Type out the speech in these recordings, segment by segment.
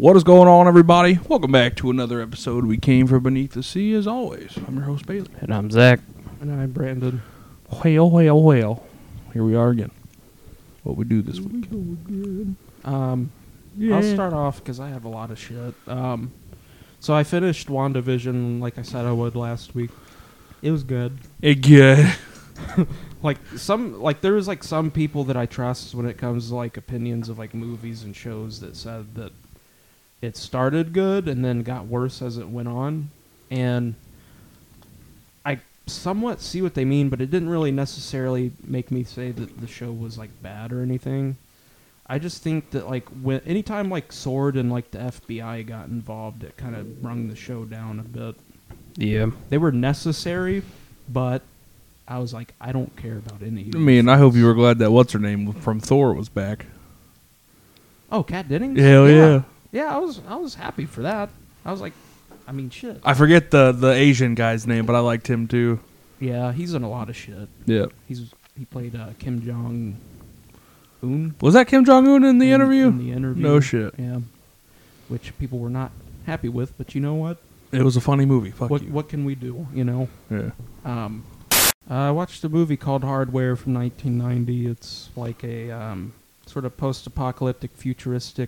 What is going on, everybody? Welcome back to another episode. We came from beneath the sea, as always. I'm your host, Bailey. And I'm Zach. And I'm Brandon. Well. Here we are again. What we do this week? I'll start off because I have a lot of shit. So I finished WandaVision like I said I would last week. It was good. Good. There was some people that I trust when it comes to like opinions of like movies and shows that said that it started good and then got worse as it went on, and I somewhat see what they mean, but it didn't really necessarily make me say that the show was like bad or anything. I just think that anytime like Sword and like the FBI got involved, it kind of brung the show down a bit. Yeah. They were necessary, but I was like, I don't care about any of I mean, I hope you were glad that what's-her-name from Thor was back. Oh, Kat Dennings? Hell yeah. Yeah, I was happy for that. I was like, I mean, shit. I forget the Asian guy's name, but I liked him too. Yeah, he's in a lot of shit. Yeah. He played Kim Jong-un. Was that Kim Jong-un in the interview? In the interview. No shit. Yeah. Which people were not happy with, but you know what? It was a funny movie. Fuck you. What can we do, you know? Yeah. I watched a movie called Hardware from 1990. It's like a sort of post-apocalyptic, futuristic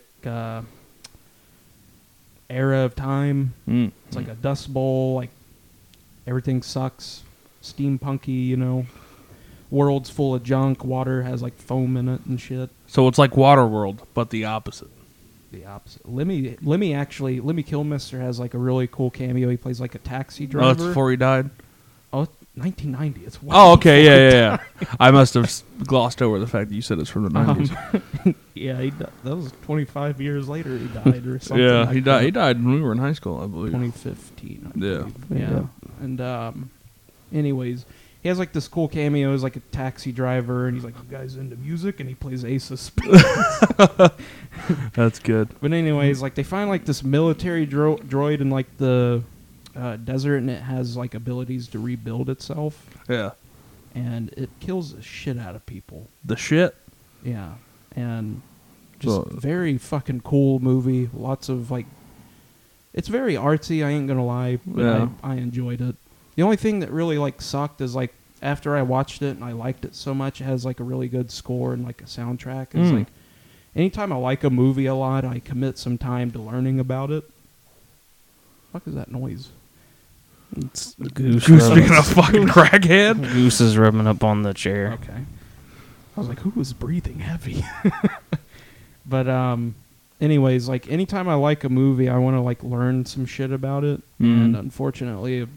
era of time. It's like a dust bowl, like everything sucks, steampunky, you know. World's full of junk. Water has like foam in it and shit. So it's like Waterworld, but the opposite. The opposite. Lemmy Kilmister has like a really cool cameo. He plays like a taxi driver. Oh, that's before he died? Oh, 1990. It's oh, okay, yeah. I must have glossed over the fact that you said it's from the 90s. Yeah, that was 25 years later he died or something. Yeah, like he that. died. He died when we were in high school, I believe. 2015. I Yeah. believe. Yeah. And anyways, he has like this cool cameo as like a taxi driver, and he's like, "You guys into music?" And he plays Ace of Spades. That's good. But anyways, like they find like this military droid in like the desert, and it has like abilities to rebuild itself. Yeah. And it kills the shit out of people. The shit? Yeah. And just very fucking cool movie. Lots of like, it's very artsy, I ain't gonna lie, but yeah. I enjoyed it. The only thing that really like sucked is like after I watched it and I liked it so much, it has like a really good score and like a soundtrack. It's like anytime I like a movie a lot, I commit some time to learning about it. What the fuck is that noise? It's Goose being a fucking crackhead. Goose is rubbing up on the chair. Okay. I was like, who was breathing heavy? But anyways, like anytime I like a movie, I want to like learn some shit about it. And unfortunately,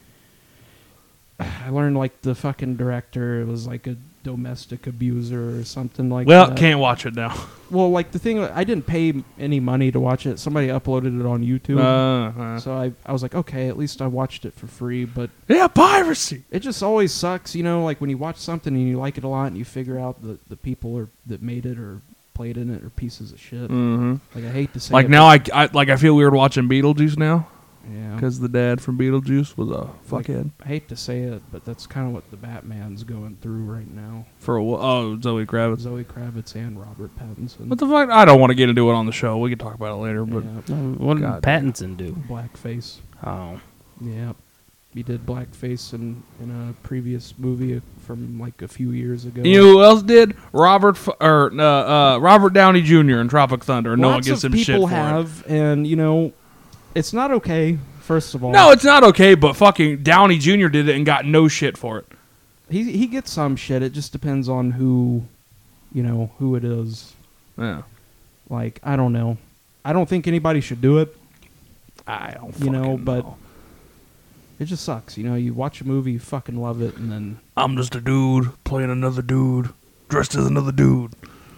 I learned like the fucking director was like a domestic abuser or something like that. Well, can't watch it now. Well, like the thing, I didn't pay any money to watch it. Somebody uploaded it on YouTube. So I was like, okay, at least I watched it for free. But yeah, piracy. It just always sucks, you know, like when you watch something and you like it a lot and you figure out that the people that made it or played in it are pieces of shit. Mm-hmm. Like I hate to say like it. Now I feel weird watching Beetlejuice now. Yeah. Because the dad from Beetlejuice was a fuckhead. I hate to say it, but that's kind of what the Batman's going through right now. For Zoe Kravitz. Zoe Kravitz and Robert Pattinson. What the fuck? I don't want to get into it on the show. We can talk about it later. But What did Pattinson do? Blackface. Oh. Yeah. He did blackface in a previous movie from like a few years ago. You know who else did? Robert Downey Jr. in Tropic Thunder. And no one gives him shit for it. Lots of people have, and you know, it's not okay. First of all, no, it's not okay. But fucking Downey Jr. did it and got no shit for it. He gets some shit. It just depends on who it is. Yeah. Like I don't know. I don't think anybody should do it. I don't. But it just sucks. You know, you watch a movie, you fucking love it, and then I'm just a dude playing another dude dressed as another dude.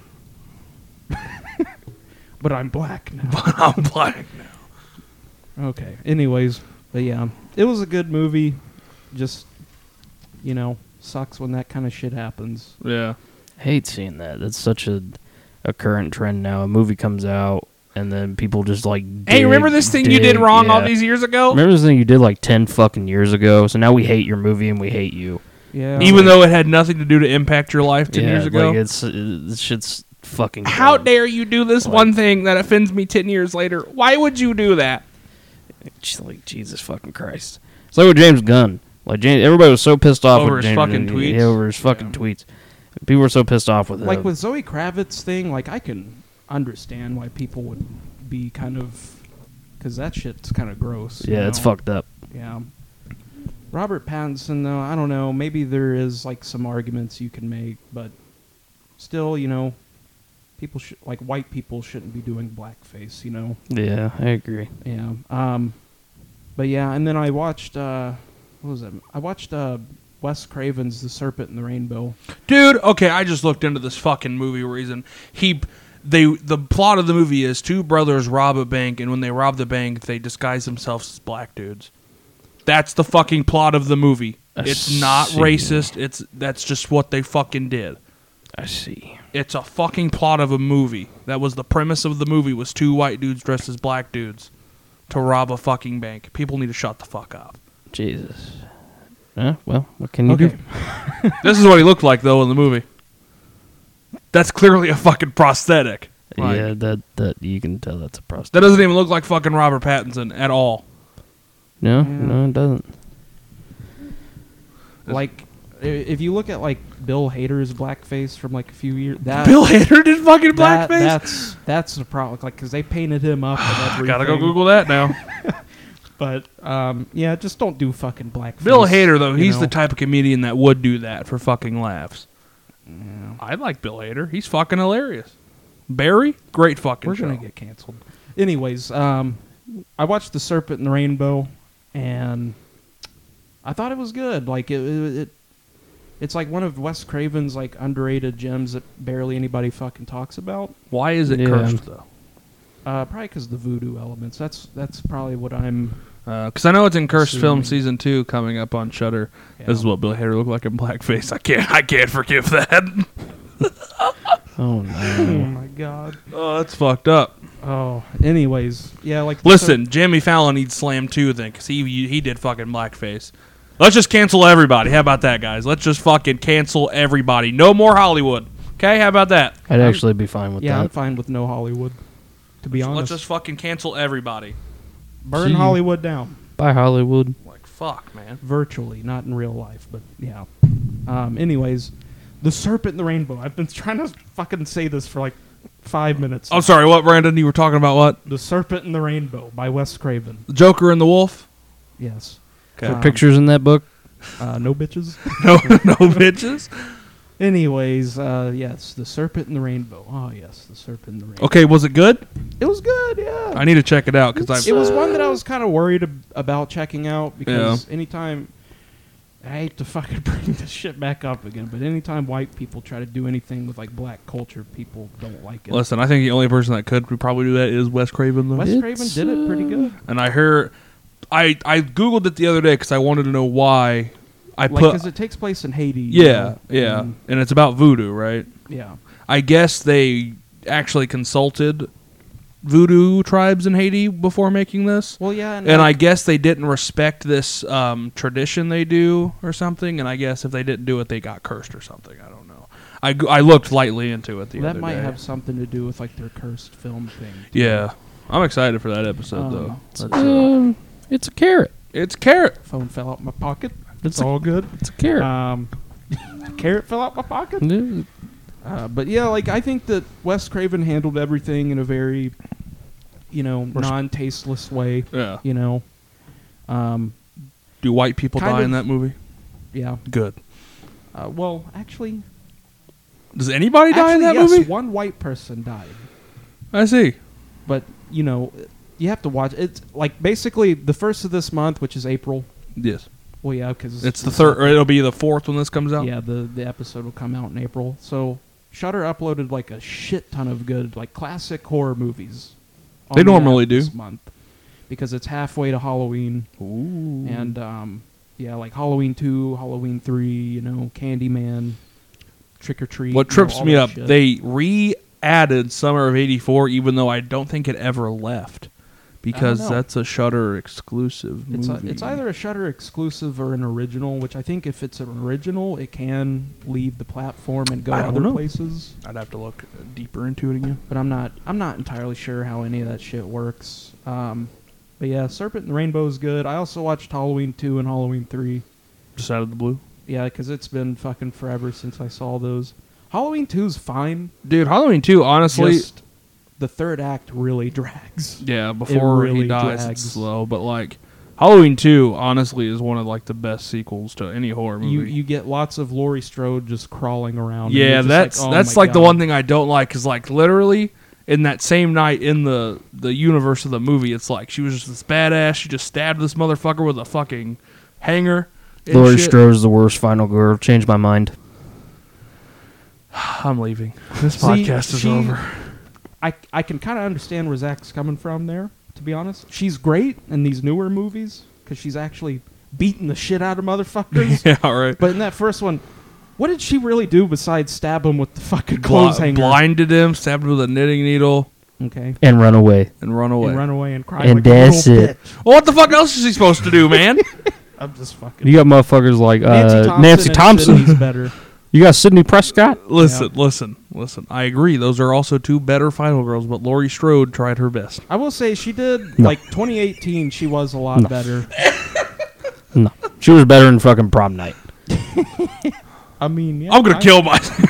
But I'm black now. But I'm black now. Okay. Anyways, but yeah, it was a good movie. Just, you know, sucks when that kind of shit happens. Yeah. I hate seeing that. That's such a current trend now. A movie comes out, and then people just like hey, remember this thing you did wrong all these years ago? Remember this thing you did like 10 fucking years ago? So now we hate your movie and we hate you. Yeah. Even though it had nothing to do to impact your life 10 years ago? Like it's shit's fucking How gun. dare you do this Like- one thing that offends me 10 years later? Why would you do that? Just like, Jesus fucking Christ. It's like with James Gunn. Like, everybody was so pissed off Over with his James fucking Gunn. tweets? Yeah, over his fucking Yeah. tweets. People were so pissed off with Like him. with Zoe Kravitz thing, like I can understand why people would be kind of, because that shit's kind of gross. you Yeah, it's know? fucked up. Yeah. Robert Pattinson, though, I don't know. Maybe there is like some arguments you can make, but still, people like white people shouldn't be doing blackface. Yeah, I agree. Yeah. But yeah, and then I watched what was it? I watched Wes Craven's The Serpent and the Rainbow. Dude, okay, I just looked into this fucking movie reason. The plot of the movie is two brothers rob a bank, and when they rob the bank, they disguise themselves as black dudes. That's the fucking plot of the movie. I It's not see. racist. That's just what they fucking did. I see. It's a fucking plot of a movie. That was the premise of the movie, was two white dudes dressed as black dudes to rob a fucking bank. People need to shut the fuck up. Jesus. Well, what can you Okay. do? This is what he looked like, though, in the movie. That's clearly a fucking prosthetic. Like, Yeah, that you can tell that's a that prostitute. doesn't even look like fucking Robert Pattinson at all. No, Yeah. no, it doesn't. Like, if you look at like Bill Hader's blackface from like a few years, that Bill Hader did fucking that- blackface? That's the problem. Like, because they painted him up and everything. Gotta go Google that now. But yeah, just don't do fucking blackface. Bill Hader, though, you he's know? the type of comedian that would do that for fucking laughs. Yeah. I like Bill Hader. He's fucking hilarious. Barry, great fucking We're show. gonna get canceled. Anyways, I watched The Serpent and the Rainbow, and I thought it was good. Like it's like one of Wes Craven's like underrated gems that barely anybody fucking talks about. Why is it Yeah. cursed, though? Probably because of the voodoo elements. That's probably what I'm. Because I know it's in Cursed Film Assuming. Season 2 coming up on Shudder. Yeah. This is what Bill Hader looked like in blackface. I can't forgive that. Oh Oh no. my god. Oh, that's fucked up. Oh. Anyways, yeah. Like Listen, Jimmy Fallon needs slammed too then, because he did fucking blackface. Let's just cancel everybody. How about that, guys? Let's just fucking cancel everybody. No more Hollywood. Okay, how about that? I'd actually be fine with yeah, I'm that. fine with no Hollywood. To be Let's honest, just fucking cancel everybody. burn See you. Hollywood down. Bye, Hollywood. Like, fuck, man. Virtually, not in real life, but yeah. Anyways, The Serpent and the Rainbow. I've been trying to fucking say this for like 5 minutes. I'm sorry, what, Brandon? You were talking about what? The Serpent and the Rainbow by Wes Craven. The Joker and the Wolf? Yes. Okay. There pictures in that book? No bitches. No bitches? Anyways, yes, The Serpent and the Rainbow. Oh, yes, The Serpent and the Rainbow. Okay, was it good? It was good, yeah. I need to check it out, because It was one that I was kind of worried about checking out because Yeah. anytime I hate to fucking bring this shit back up again, but anytime white people try to do anything with like black culture, people don't like it. Listen, I think the only person that could probably do that is Wes Craven, though. Wes It's, Craven did it pretty good. And I heard... I Googled it the other day because I wanted to know why I Like, put... because it takes place in Haiti. you Yeah, know, yeah. and- And it's about voodoo, right? yeah. I guess they actually consulted voodoo tribes in Haiti before making this. Well, yeah, And I guess they didn't respect this tradition they do or something. And I guess if they didn't do it, they got cursed or something. I don't know. I looked lightly into it the that other might day. have something to do with like their cursed film thing. Yeah. I'm excited for that episode, Um, though. It's a carrot. It's Carrot. Phone fell out my pocket. It's It's all good. It's a carrot. Carrot fell out my pocket. Yeah. But yeah, like I think that Wes Craven handled everything in a very, non-tasteless way. Yeah. You know, Do white people Kind die in of- that movie? yeah. Good. Well, actually, Does anybody die in that yes, movie? one white person died. I see. But you have to watch. It's like basically the first of this month, which is April. Yes. Well, yeah, because It's the third, or it'll be the fourth when this comes out. Yeah, the episode will come out in April. So Shudder uploaded like a shit ton of good like classic horror movies. They on the normally app do. this month because it's halfway to Halloween, Ooh. and yeah, like Halloween 2, Halloween 3, Candyman, Trick or Treat. What trips all me that up, shit. they re-added Summer of '84, even though I don't think it ever left. because know. that's a Shudder exclusive movie. It's either a Shudder exclusive or an original, which I think if it's an original, it can leave the platform and go I don't other know. places. I'd have to look deeper into it again. But I'm not entirely sure how any of that shit works. But yeah, Serpent and the Rainbow is good. I also watched Halloween 2 and Halloween 3. Just out of the blue. Yeah, because it's been fucking forever since I saw those. Halloween 2's fine. Dude, Halloween 2, honestly, Just the third act really drags. yeah, before really he dies, drags. it's slow. But like, Halloween 2, honestly, is one of like the best sequels to any horror movie. You get lots of Laurie Strode just crawling around. and Yeah, you're just that's like, oh that's my like the God. one thing I don't like, is like literally in that same night in the universe of the movie, it's like she was just this badass. She just stabbed this motherfucker with a fucking hanger. and Laurie shit. Strode's the worst final girl. Changed my mind. I'm leaving. This See, podcast is over. I can kind of understand where Zach's coming from there, to be honest. She's great in these newer movies because she's actually beating the shit out of motherfuckers. Yeah, all right. But in that first one, what did she really do besides stab him with the fucking clothes hanger? Blinded him, stabbed him with a knitting needle, Okay. And run away. and run away. And run away and cry And like a that's little it. bitch. Well, what the fuck else is he supposed to do, man? I'm just fucking. You got motherfuckers like Nancy and Thompson. Sydney's better. You got Sidney Prescott. Listen. I agree. Those are also two better final girls, but Laurie Strode tried her best. I will say she did, No. like, 2018, she was a lot No. better. No, she was better in fucking Prom Night. I mean, yeah. I'm gonna kill myself.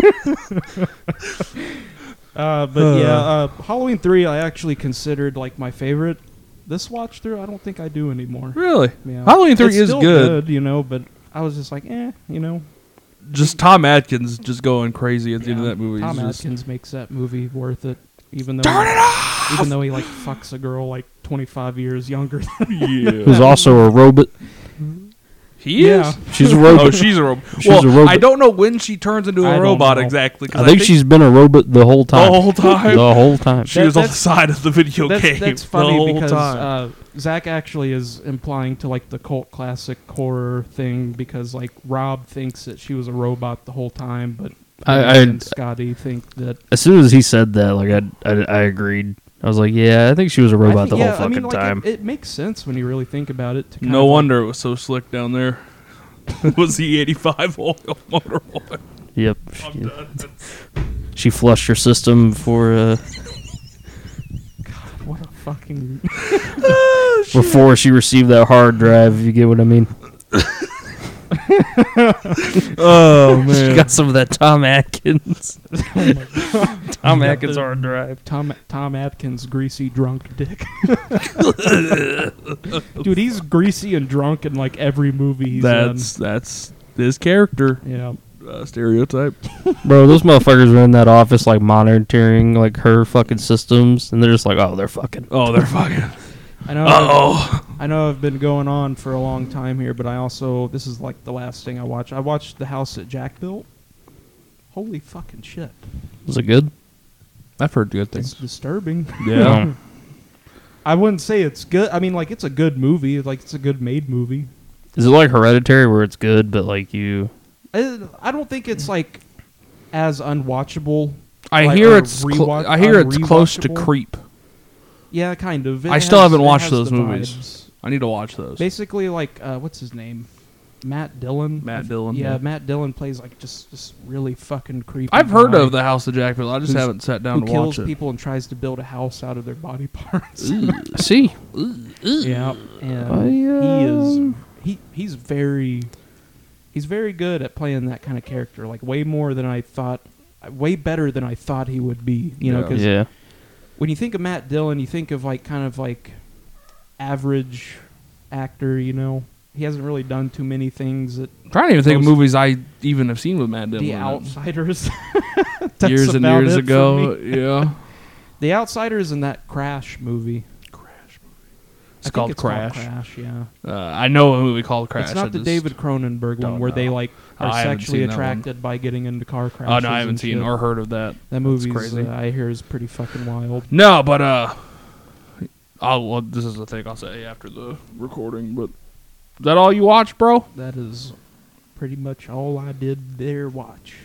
But yeah, Halloween 3 I actually considered, like, my favorite. This watch through, I don't think I do anymore. Really? Yeah. Halloween 3 It's is still good. you know, but I was just like, you know. Just Tom Atkins just going crazy at the end of Yeah, that movie. Tom He's just- Atkins makes that movie worth it, even though Turn it off! even though he like fucks a girl like 25 years younger. Who's also a robot. He Yeah. is? She's a robot. Oh, she's a robot. She's Well, a robot. I don't know when she turns into I a don't robot know. exactly. 'cause I think she's been a robot the whole time. the whole time. The whole time. She was on the That's- side of the video game That's the funny whole because time. Zach actually is implying to like the cult classic horror thing because like Rob thinks that she was a robot the whole time, but I- and Scotty think that As soon as he said that, like I agreed. I was like, yeah, I think she was a robot the whole fucking I mean, like, time. It makes sense when you really think about it. To kind No of, wonder it was so slick down there. Was the 85 oil motor oil? Yep. I'm done. She flushed her system for What a fucking before she received that hard drive. If you get what I mean. Oh She man. got some of that Tom Atkins. Tom got Atkins the- hard drive. Tom Atkins greasy drunk dick. Dude, he's greasy and drunk in like every movie he's That's his character in. Yeah. stereotype. Bro, those motherfuckers are in that office like monitoring like her fucking systems, and they're just like, oh, they're fucking. Oh, they're fucking. I know. Oh. I know I've been going on for a long time here, but I also this is like the last thing I watched. I watched The House that Jack Built. Holy fucking shit! Was it good? I've heard good It's things. disturbing. Yeah. I wouldn't say it's good. I mean, like it's a good movie. Like it's a good made movie. Is it like Hereditary where it's good, but like you? I don't think it's like as unwatchable. I like, hear or it's rewatch- I hear it's close to unrewatchable. Creep. Yeah, kind of. I still haven't it watched has those the movies. vibes. I need to watch those. Basically, like what's his name? Matt Dillon. Matt Dillon, Yeah, yeah. Matt Dillon plays like just this really fucking creepy. I've heard guy of the House of Jack Built. I just who's- haven't sat down who to kills watch it. people and tries to build a house out of their body parts. See, Yeah, and he's very good at playing that kind of character. Like way more than I thought, way better than I thought he would be. You know, Yeah. because yeah. when you think of Matt Dillon, you think of like kind of like average actor. You know, he hasn't really done too many things that I'm trying to even think of most- movies I even have seen with Matt Dillon. The in it. Outsiders. That's Years and about years it for ago. me. Yeah. The Outsiders and that Crash movie. It's I called think Crash. Crash, yeah. I know a movie called Crash. It's not I the just David Cronenberg don't one where they know. like Oh, are I haven't sexually seen that one. attracted by getting into car crashes. Oh no, I haven't and seen shit. or heard of that. That movie's crazy. I hear is pretty fucking wild. No, but this is the thing I'll say after the recording. But is that all you watch, bro? That is pretty much all I did there. Watch.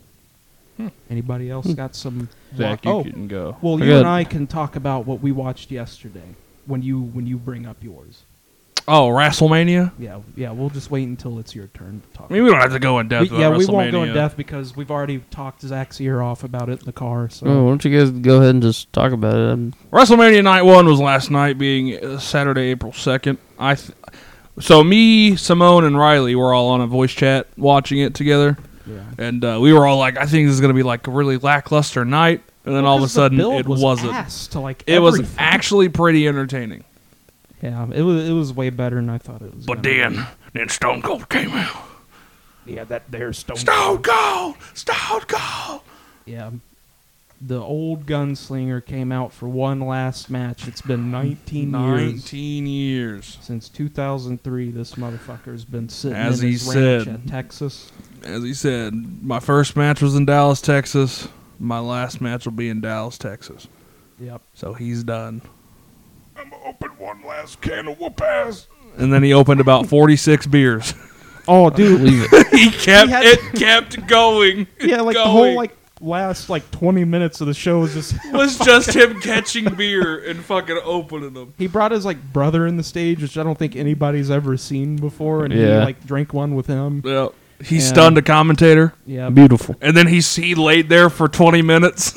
Anybody else got some? Zach, you oh, can go. well, I you got- and I can talk about what we watched yesterday. when you bring up yours. Oh, WrestleMania. Yeah. We'll just wait until it's your turn to talk. I mean, we don't have to go in depth. We won't go in depth because we've already talked Zach's ear off about it in the car. So Oh, why don't you guys go ahead and just talk about it? WrestleMania Night 1 was last night, being Saturday, April 2nd. So me, Simone, and Riley were all on a voice chat watching it together. yeah. And we were all like, I think this is going to be like a really lackluster night. And then all of a sudden, it wasn't. It was actually pretty entertaining. Yeah, it was way better than I thought it was. But gonna be. then Stone Cold came out. Yeah, that there's Stone Cold! Yeah. The old gunslinger came out for one last match. It's been 19 years. Since 2003, this motherfucker's been sitting As in he his ranch said. at Texas. As he said, my first match was in Dallas, Texas. My last match will be in Dallas, Texas. Yep. So he's done. I'm going to open one last can of whoop-ass. And then he opened about 46 beers. Oh, dude. It kept going. Yeah, like the whole last 20 minutes of the show was just him catching beer and fucking opening them. He brought his brother in the stage, which I don't think anybody's ever seen before, and he drank one with him. Yeah. He stunned a commentator. Yeah. Beautiful. And then he laid there for 20 minutes.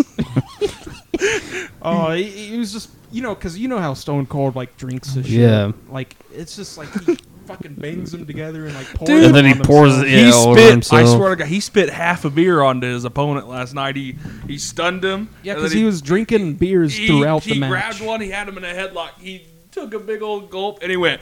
Oh, he was just, because you know how Stone Cold drinks this shit. Yeah. It's just he fucking bangs them together and pours Dude. them And then he on pours himself. it all over I himself. swear to God, he spit half a beer onto his opponent last night. He stunned him. Yeah, and because then he was drinking beers throughout the match. He grabbed one, he had him in a headlock. He took a big old gulp, and he went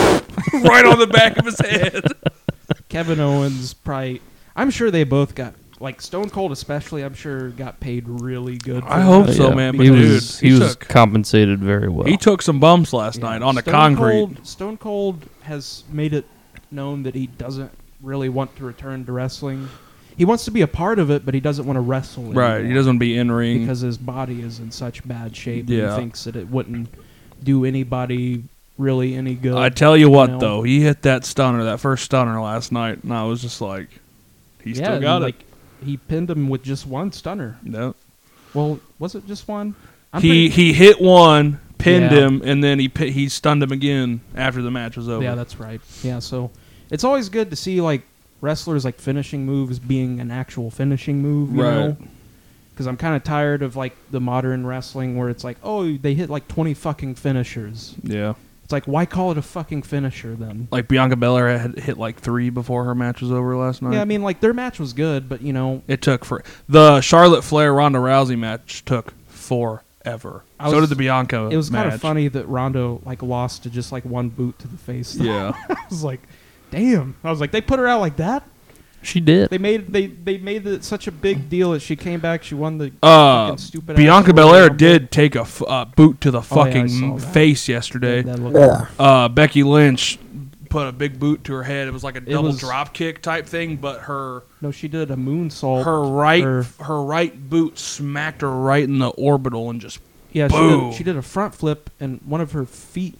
right on the back of his head. Kevin Owens I'm sure they both got, Stone Cold especially, I'm sure got paid really good. I hope so, Yeah. man. But He dude, was he was compensated very well. he took some bumps last Yeah. night on the Stone concrete. Stone Cold has made it known that he doesn't really want to return to wrestling. He wants to be a part of it, but he doesn't want to wrestle Right, anymore he doesn't be in ring. because his body is in such bad shape. Yeah. And he thinks that it wouldn't do anybody really any good. I tell you what, know? though, he hit that first stunner last night, and I was just like, he still got it. He pinned him with just one stunner. No. Well, was it just one? He hit one, pinned Yeah. him, and then he stunned him again after the match was over. Yeah, that's right. Yeah, so it's always good to see wrestlers finishing moves being an actual finishing move, you know? Because I'm kind of tired of the modern wrestling where it's they hit 20 fucking finishers. Yeah. It's why call it a fucking finisher then? Like Bianca Belair had hit 3 before her match was over last night. Yeah, I mean their match was good, but it took the Charlotte Flair Ronda Rousey match took forever. So did the Bianca. It was kind match. of funny that Ronda lost to just one boot to the face. Yeah. I was like, damn. I was like, they put her out like that. She did. They made it such a big deal that she came back. She won the fucking stupid. Bianca Belair did take a boot to the Oh, yeah, I fucking saw that. face yesterday. That looked Becky Lynch put a big boot to her head. It was like a double was- drop kick type thing, but her No, she did a moonsault. her right boot smacked her right in the orbital and just Yeah, boom. she did a front flip, and one of her feet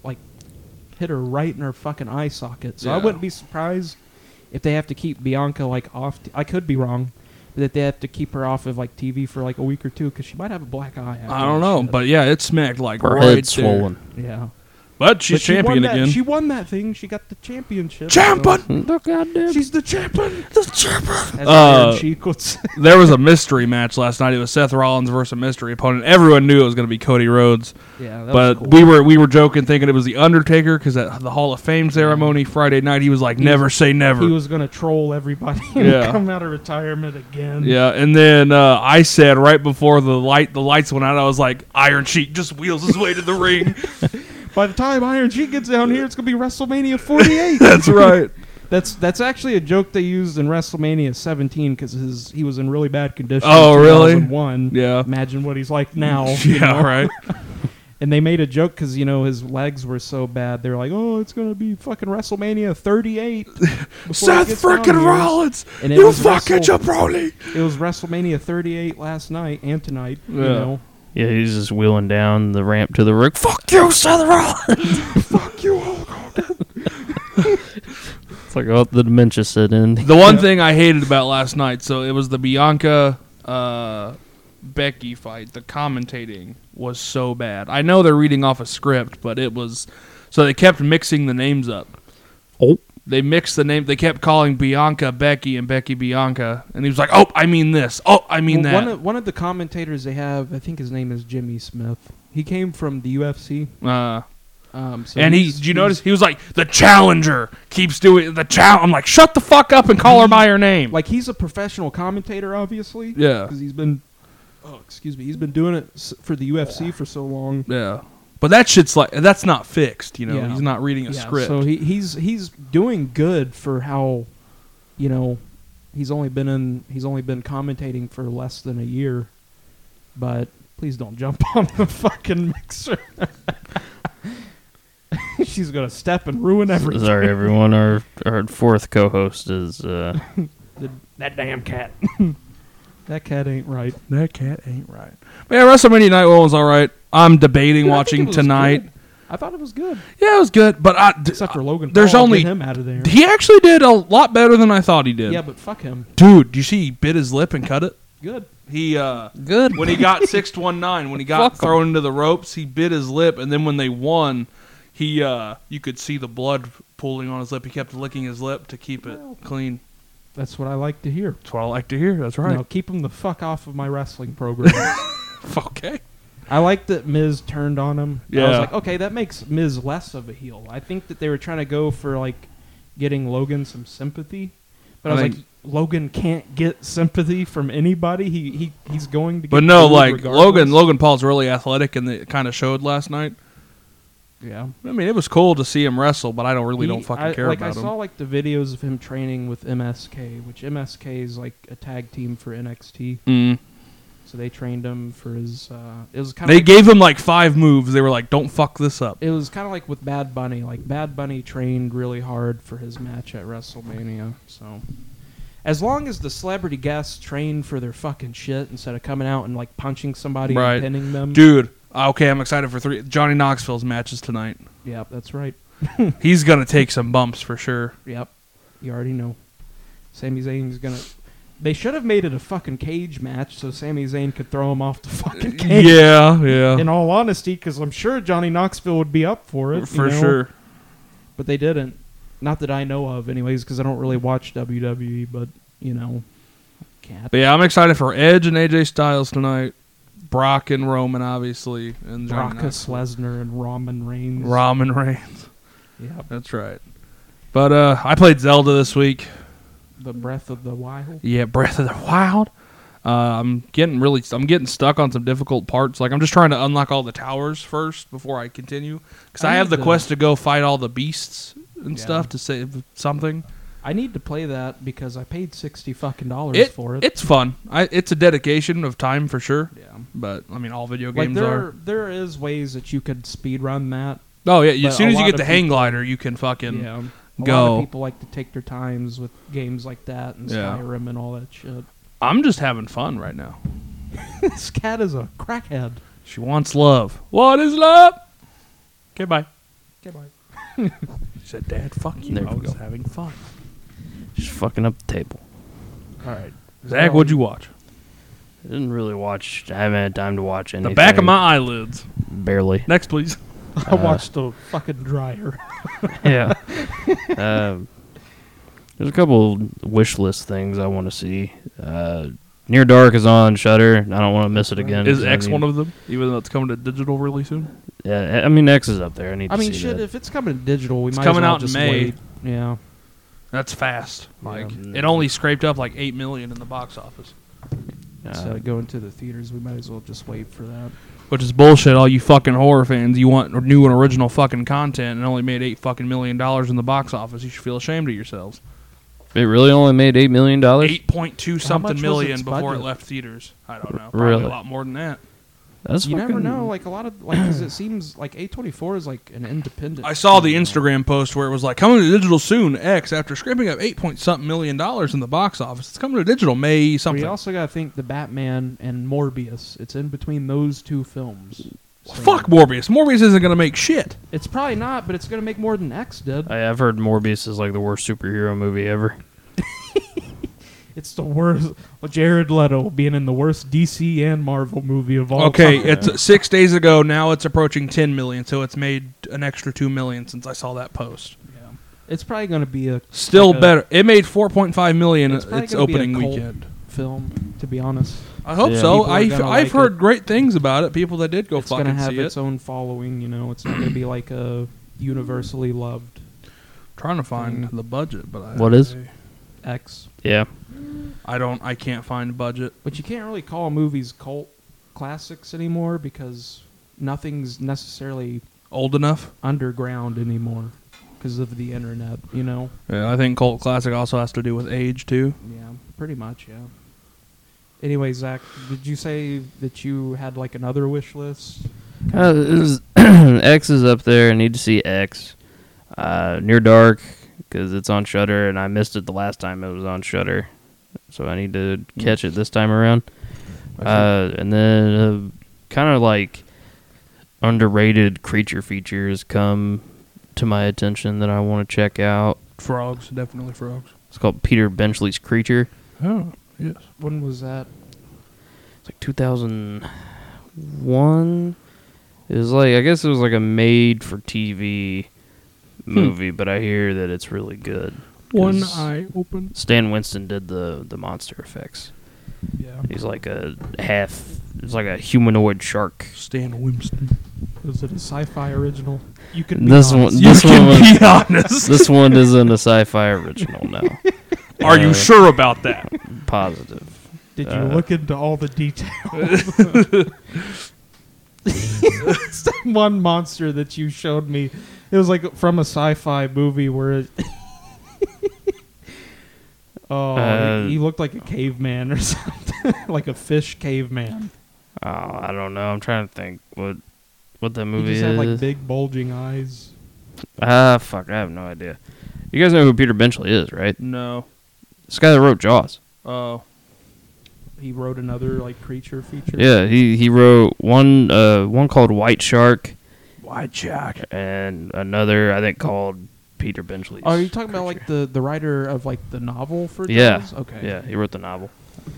hit her right in her fucking eye socket. So I Yeah. wouldn't be surprised if they have to keep Bianca off. I could be wrong, but that they have to keep her off of TV for a week or two because she might have a black eye. after I don't that know, shit. but yeah, it smacked Her right head's there. swollen. yeah, But she's But she won champion that- again. She won that thing. She got the championship. Champion! Oh, goddamn. She's the champion. The champion! As Iron Sheik would say. There was a mystery match last night. It was Seth Rollins versus a mystery opponent. Everyone knew it was going to be Cody Rhodes, Yeah, that but was cool. we were joking, thinking it was the Undertaker because at the Hall of Fame ceremony Friday night, he was like, "Never say never." He was gonna troll everybody and Yeah. come out of retirement again. Yeah, and then I said right before the lights went out, I was like, "Iron Sheik just wheels his way to the ring." By the time Iron Sheik gets down here, it's gonna be WrestleMania 48. That's right. That's actually a joke they used in WrestleMania 17 because he was in really bad condition. Oh, in really? 2001. Yeah. Imagine what he's like now. you Yeah, know? right. And they made a joke because his legs were so bad. They're like, "Oh, it's gonna be fucking WrestleMania 38." Seth freaking Rollins, And it you was fucking Wrestle- jabroni. It was WrestleMania 38 last night and tonight. You Yeah. know. Yeah, he's just wheeling down the ramp to the ring. Fuck you, Seth Rollins. Fuck you, Hulk Hogan. It's like, oh, the dementia set in. The one thing I hated about last night, so it was the Bianca Becky fight, the commentating was so bad. I know they're reading off a script, but it was so they kept mixing the names up. Oh. They mixed the name. They kept calling Bianca Becky and Becky Bianca, and he was like, "Oh, I mean this. Oh, I mean that." One of the commentators they have, I think his name is Jimmy Smith. He came from the UFC. So And did you notice he was like, "The challenger keeps doing the challenge." I'm like, "Shut the fuck up and call her by her name." Like, he's a professional commentator, obviously. Yeah. Because he's been, he's been doing it for the UFC for so long. Yeah. But that shit's like that's not fixed, you know. Yeah. He's not reading a script. So he's doing good for how, you know, he's only been commentating for less than a year. But please don't jump on the fucking mixer. She's gonna step and ruin everything. Sorry, everyone. Our fourth co-host is. That damn cat. That cat ain't right. That cat ain't right. But yeah, WrestleMania Night One was all right. I'm debating Dude, I think watching it was tonight. good. I thought it was good. Yeah, it was good, but Except for Logan Paul. there's only Get him out of there. he actually did a lot better than I thought he did. Yeah, but fuck him. Dude, do you see he bit his lip and cut it? Good. He Good. when he got 619, when he got Fuck 'em. thrown into the ropes, he bit his lip, and then when they won, he you could see the blood pooling on his lip. He kept licking his lip to keep it clean. That's what I like to hear. That's what I like to hear. That's right. Now keep him the fuck off of my wrestling program. Okay. I like that Miz turned on him. I was Yeah. like, okay, that makes Miz less of a heel. I think that they were trying to go for like getting Logan some sympathy, but I was I like, think- Logan can't get sympathy from anybody. He's going to. Get But no, booed like regardless. Logan Paul's really athletic, and it kind of showed last night. Yeah. I mean, it was cool to see him wrestle, but I don't fucking care about I him. saw like the videos of him training with MSK, which MSK is like a tag team for NXT. Mm. So they trained him for his. It was kind of. They like, gave him like 5 moves. They were like, "Don't fuck this up." It was kind of like with Bad Bunny. Like Bad Bunny trained really hard for his match at WrestleMania. So, as long as the celebrity guests train for their fucking shit instead of coming out and like punching somebody Right. and pinning them. Dude, okay, I'm excited for Johnny Knoxville's matches tonight. Yep, that's right. He's gonna take some bumps for sure. Yep, you already know. Sami Zayn's gonna. They should have made it a fucking cage match so Sami Zayn could throw him off the fucking cage. Yeah. In all honesty, because I'm sure Johnny Knoxville would be up for it. For you know? sure. But they didn't. Not that I know of, anyways, because I don't really watch WWE, but, you know, can't. But yeah, I'm excited for Edge and AJ Styles tonight. Brock and Roman, obviously. And Johnny Brockus Lesnar and Roman Reigns. Roman Reigns. Yep. That's right. But I played Zelda this week. The Breath of the Wild. Yeah, Breath of the Wild. I'm getting stuck on some difficult parts. Like I'm just trying to unlock all the towers first before I continue, because I have the quest to go fight all the beasts and Yeah. stuff to save something. I need to play that because I paid $60 fucking for it. It's fun. It's a dedication of time for sure. Yeah. But I mean, all video Like games are. there is ways that you could speed run that. Oh yeah, but as soon a as you lot get of the hang people- glider, you can fucking Yeah. A go. lot of people like to take their times with games like that and Yeah. Skyrim and all that shit. I'm just having fun right now. This cat is a crackhead. She wants love. What is love? Okay, bye. Okay, bye. She said, "Dad, fuck you. There I we was go. having fun." Just fucking up the table. All right. Zach, what'd you watch? I didn't really watch. I haven't had time to watch anything. The back of my eyelids. Barely. Next, please. I watched the fucking dryer. Yeah. There's a couple wish list things I want to see. Near Dark is on Shudder. I don't want to miss it again. Is X one of them? Even though it's coming to digital really soon. Yeah, I mean X is up there. I need to see shit, that. if it's coming to digital, we It's might coming as well out in just May. wait. Yeah. That's fast, Mike. Yeah. It only scraped up like 8 million in the box office, Instead of going to the theaters, we might as well just wait for that. which is bullshit. All you fucking horror fans, you want new and original fucking content, and it only made $8 million in the box office. You should feel ashamed of yourselves. It really only made $8 million? 8.2 How something much was million its before it budget? left theaters. I don't know. Probably Really? a lot more than that. That's You never fucking- know. Like a lot of because it seems like A24 is like an independent. I saw the studio. Instagram post where it was like, coming to digital soon, X, after scraping up 8 something million in the box office. It's coming to digital May But something. you also got to think the Batman and Morbius. It's in between those two films. So Fuck Morbius. Morbius isn't going to make shit. It's probably not, but it's going to make more than X did. I've heard Morbius is like the worst superhero movie ever. It's the worst. Well, Jared Leto being in the worst DC and Marvel movie of all Okay, time. it's 6 days ago. Now it's approaching 10 million, so it's made an extra 2 million since I saw that post. Yeah. It's probably going to be a Still like a- better. It made 4.5 million It's probably its gonna be a opening cult weekend. film, to be honest. I hope Yeah. so. People are gonna I've like heard it. great things about it. People that did go It's going fucking to have see its it. own following. It's not going to be like a universally loved Trying to find the budget, but What is? X. Yeah. I can't find budget. But you can't really call movies cult classics anymore because nothing's necessarily Old enough? underground anymore because of the internet, Yeah, I think cult classic also has to do with age too. Yeah, pretty much, yeah. Anyway, Zach, did you say that you had like another wish list? X is up there. I need to see X. Near Dark, because it's on Shudder, and I missed it the last time it was on Shudder. So I need to catch it this time around. And then kind of like underrated creature features come to my attention that I want to check out. Frogs, definitely frogs. It's called Peter Benchley's Creature. Oh, yes. When was that? It's like 2001. It was like, I guess it was like a made-for-TV movie, but I hear that it's really good. One 'Cause eye open. Stan Winston did the monster effects. Yeah. He's like it's like a humanoid shark. Stan Winston. Was it a sci-fi original? You can be This honest. one, this one, was, Be honest. this one isn't a sci-fi original. No, Are you sure about that? Positive. Did you look into all the details? It's that one monster that you showed me. It was like from a sci-fi movie where it he looked like a caveman or something. Like a fish caveman. Oh, I don't know. I'm trying to think what that He movie just is. had like big bulging eyes. Fuck, I have no idea. You guys know who Peter Benchley is, right? No. This guy that wrote Jaws. Oh. He wrote another like creature feature. Yeah, he wrote one called White Shark White Jack. and another I think called Peter Benchley's. Oh, are you talking about like Creature. the writer of like the novel for Yeah. Jaws? Okay. Yeah, he wrote the novel.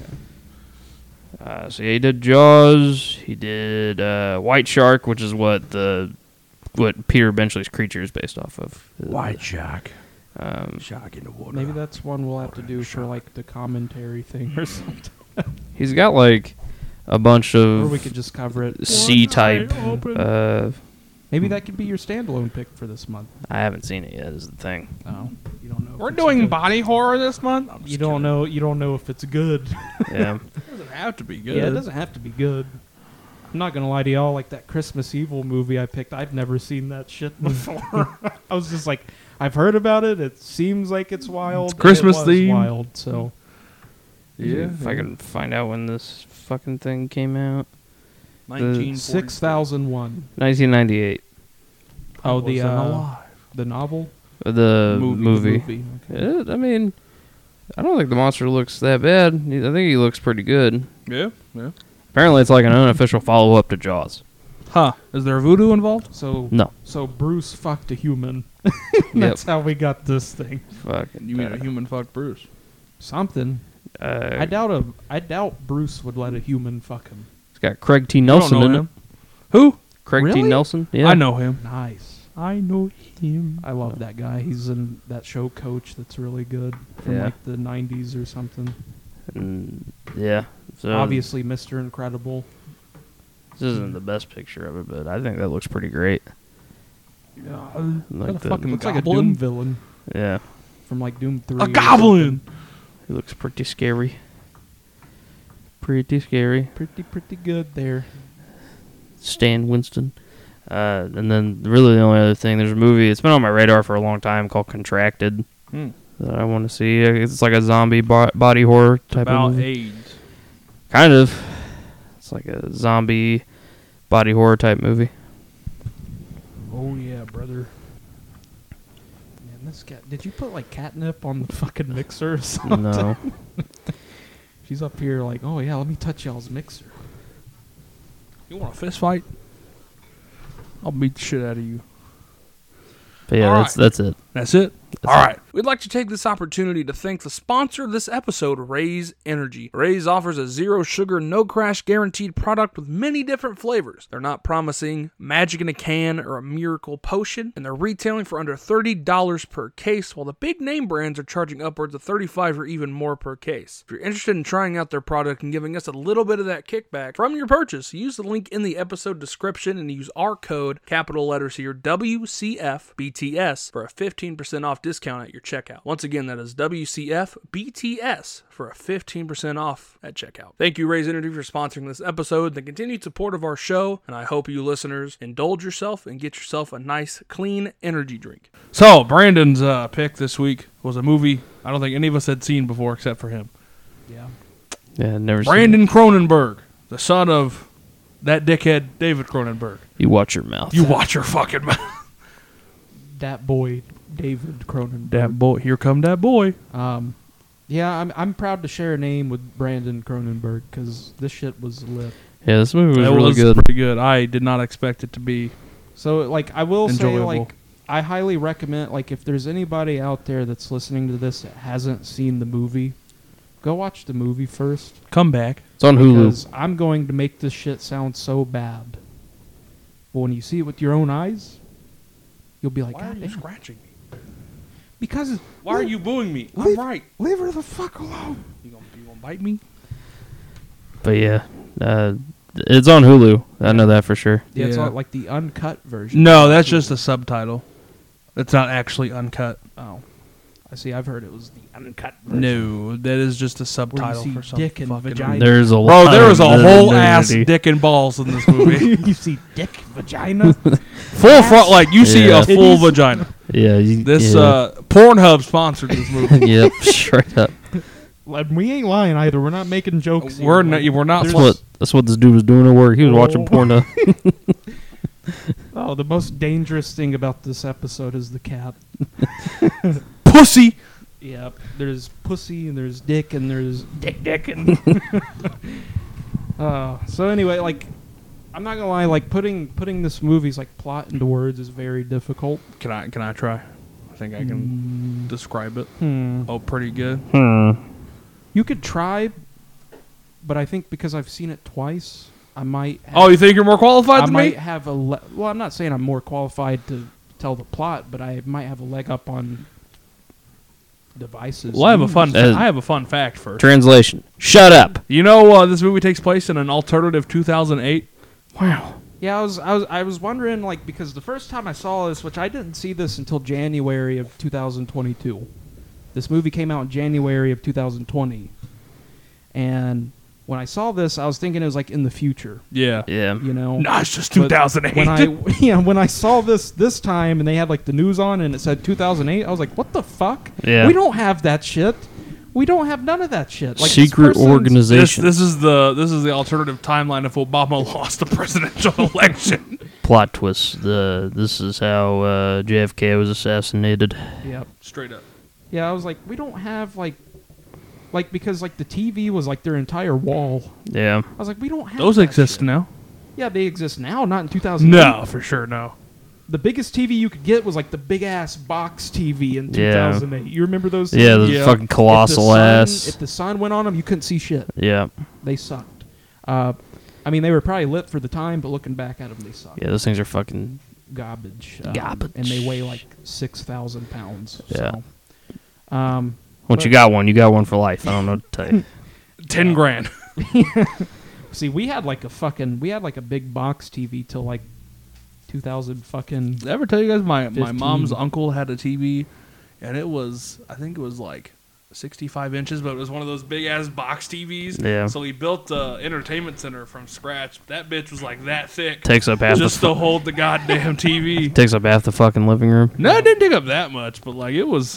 So yeah, he did Jaws. He did White Shark, which is what Peter Benchley's Creature is based off of. White Jack. Um, Shark in the water. Maybe that's one we'll have to do for like the commentary thing or something. he's got like a bunch Or we of could just cover it. C-type. Maybe that could be your standalone pick for this month. I haven't seen it yet. Is the thing. Oh, you don't know. if We're it's doing good. body horror this month? I'm just You don't kidding. know. You don't know if it's good. Yeah. It doesn't have to be good. Yeah, it doesn't have to be good. I'm not gonna lie to y'all. Like that Christmas Evil movie I picked, I've never seen that shit before. I was just like, I've heard about it. It seems like it's wild. It's Christmas and it was themed. wild. So Yeah. If I can find out when this fucking thing came out. 1943. 6001. 1998. Oh, Wasn't alive. the novel. The movie. Okay. Yeah, I mean, I don't think the monster looks that bad. I think he looks pretty good. Yeah. Yeah. Apparently, it's like an unofficial follow-up to Jaws. Huh. Is there voodoo involved? So No. So Bruce fucked a human. Yep. That's how we got this thing. Fucking. You mean a human fucked Bruce? Something. I doubt Bruce would let a human fuck him. It's got Craig T. You don't Nelson know in him. it. Who? Craig T. Really? Nelson. Yeah. I know him. Nice. I know him. I love that guy. He's in that show Coach that's really good from Yeah. like the 90s or something. Yeah. So Obviously Mr. Incredible. this isn't the best picture of it, but I think that looks pretty great. Like a the- fucking Looks like a goblin. Doom villain Yeah. from like Doom 3. A or goblin. He looks pretty scary. Pretty scary. something. Pretty good there. Stan Winston. And then really the only other thing, there's a movie, it's been on my radar for a long time called Contracted that I want to see. It's like a zombie body horror type About of movie. AIDS. Kind of. It's like a zombie body horror type movie. Oh yeah, brother. Man, this cat. Did you put like catnip on the fucking mixer or something? No. She's up here like, oh yeah, let me touch y'all's mixer. You want a fist fight? I'll beat the shit out of you. But yeah, All that's it. That's it? That's All it. right. We'd like to take this opportunity to thank the sponsor of this episode, Raise Energy. Raise offers a zero sugar, no crash guaranteed product with many different flavors. They're not promising magic in a can or a miracle potion, and they're retailing for under $30 per case, while the big name brands are charging upwards of $35 or even more per case. If you're interested in trying out their product and giving us a little bit of that kickback from your purchase, use the link in the episode description and use our code, capital letters here, WCFBTS, for a 15% off discount at your checkout. Once again, that is WCFBTS for a 15% off at checkout. Thank you, Raise Energy, for sponsoring this episode and the continued support of our show, and I hope you listeners indulge yourself and get yourself a nice, clean energy drink. So, Brandon's pick this week was a movie I don't think any of us had seen before except for him. Yeah. Yeah, never Brandon Cronenberg, the son of that dickhead David Cronenberg. seen it. You watch your mouth. You watch your fucking mouth. That boy, David Cronenberg. That boy, here come that boy. Yeah, I'm proud to share a name with Brandon Cronenberg because this shit was lit. Yeah, this movie was That really was good. pretty good. I did not expect it to be. So, like, I will say, Enjoyable. like, I highly recommend, like, if there's anybody out there that's listening to this that hasn't seen the movie, go watch the movie first. Come back. It's on Hulu. Because I'm going to make this shit sound so bad. But when you see it with your own eyes, you'll be like, Why are God you damn. scratching me? Because Why are you booing me? I'm leave- right. leave her the fuck alone. You gonna bite me? But yeah, it's on Hulu. I know that for sure. Yeah, it's Yeah. like the uncut version. No, that's just a subtitle. It's not actually uncut. Oh, I see. I've heard it was the uncut version. No, that is just a Where subtitle you see for some dick and fucking vagina. There's a Bro, lot there was a of whole ass nudity. dick and balls in this movie. you see dick, vagina. Full front, like you see Yeah. a full Titties. vagina. Yeah, This yeah. Pornhub sponsored this movie. Yep, straight up. Like, we ain't lying either. We're not making jokes. here. We're Like, not. We're not. That's what this dude was doing at work. He was watching Oh. porn. Oh, the most dangerous thing about this episode is the cat. Pussy. Yep. There's pussy and there's dick and there's dick and. So anyway, like, I'm not gonna lie. Like, putting this movie's like plot into words is very difficult. Can I try? I think I can describe it. Hmm. Oh, pretty good. You could try, but I think because I've seen it twice, I might. Have, Oh, you think you're more qualified I than might me? have a. Well, I'm not saying I'm more qualified to tell the plot, but I might have a leg up on devices. Well, I have a fun. Uh, I have a fun fact first. Translation. Shut up. You know, this movie takes place in an alternative 2008. Wow. Yeah, I was wondering, like, because the first time I saw this, which I didn't see this until January of 2022. This movie came out in January of 2020, and when I saw this, I was thinking it was like in the future. Yeah. Yeah. You know, No, it's just But 2008. when I saw this time and they had like the news on and it said 2008, I was like, what the fuck? Yeah. We don't have that shit. We don't have none of that shit. Like, this Secret person's- organization. This is the alternative timeline if Obama lost the presidential election. Plot twist. This is how JFK was assassinated. Yep. Straight up. Yeah, I was like, we don't have like because like the TV was like their entire wall. Yeah. I was like, we don't have Those that exist shit. now. Yeah, they exist now, not in 2008. No, for sure, no. The biggest TV you could get was like the big ass box TV in Yeah. 2008. You remember those? Yeah, TVs? the Yeah. fucking colossal If ass. the sun went on them, you couldn't see shit. Yeah. They sucked. I mean, they were probably lit for the time, but looking back at them, they sucked. Yeah, those things are fucking. Garbage. Garbage. And they weigh like 6,000 pounds. Yeah. So. Once you got one for life. I don't know what to tell you. 10 grand. See, we had like a big box TV till like 2000 fucking. Did I ever tell you guys my 15. mom's uncle had a TV, and it was, I think it was like 65 inches, but it was one of those big ass box TVs. Yeah. So he built the entertainment center from scratch. That bitch was like that thick, Takes up half just the to hold the goddamn TV. takes up half the fucking living room. No, it didn't take up that much, but like it was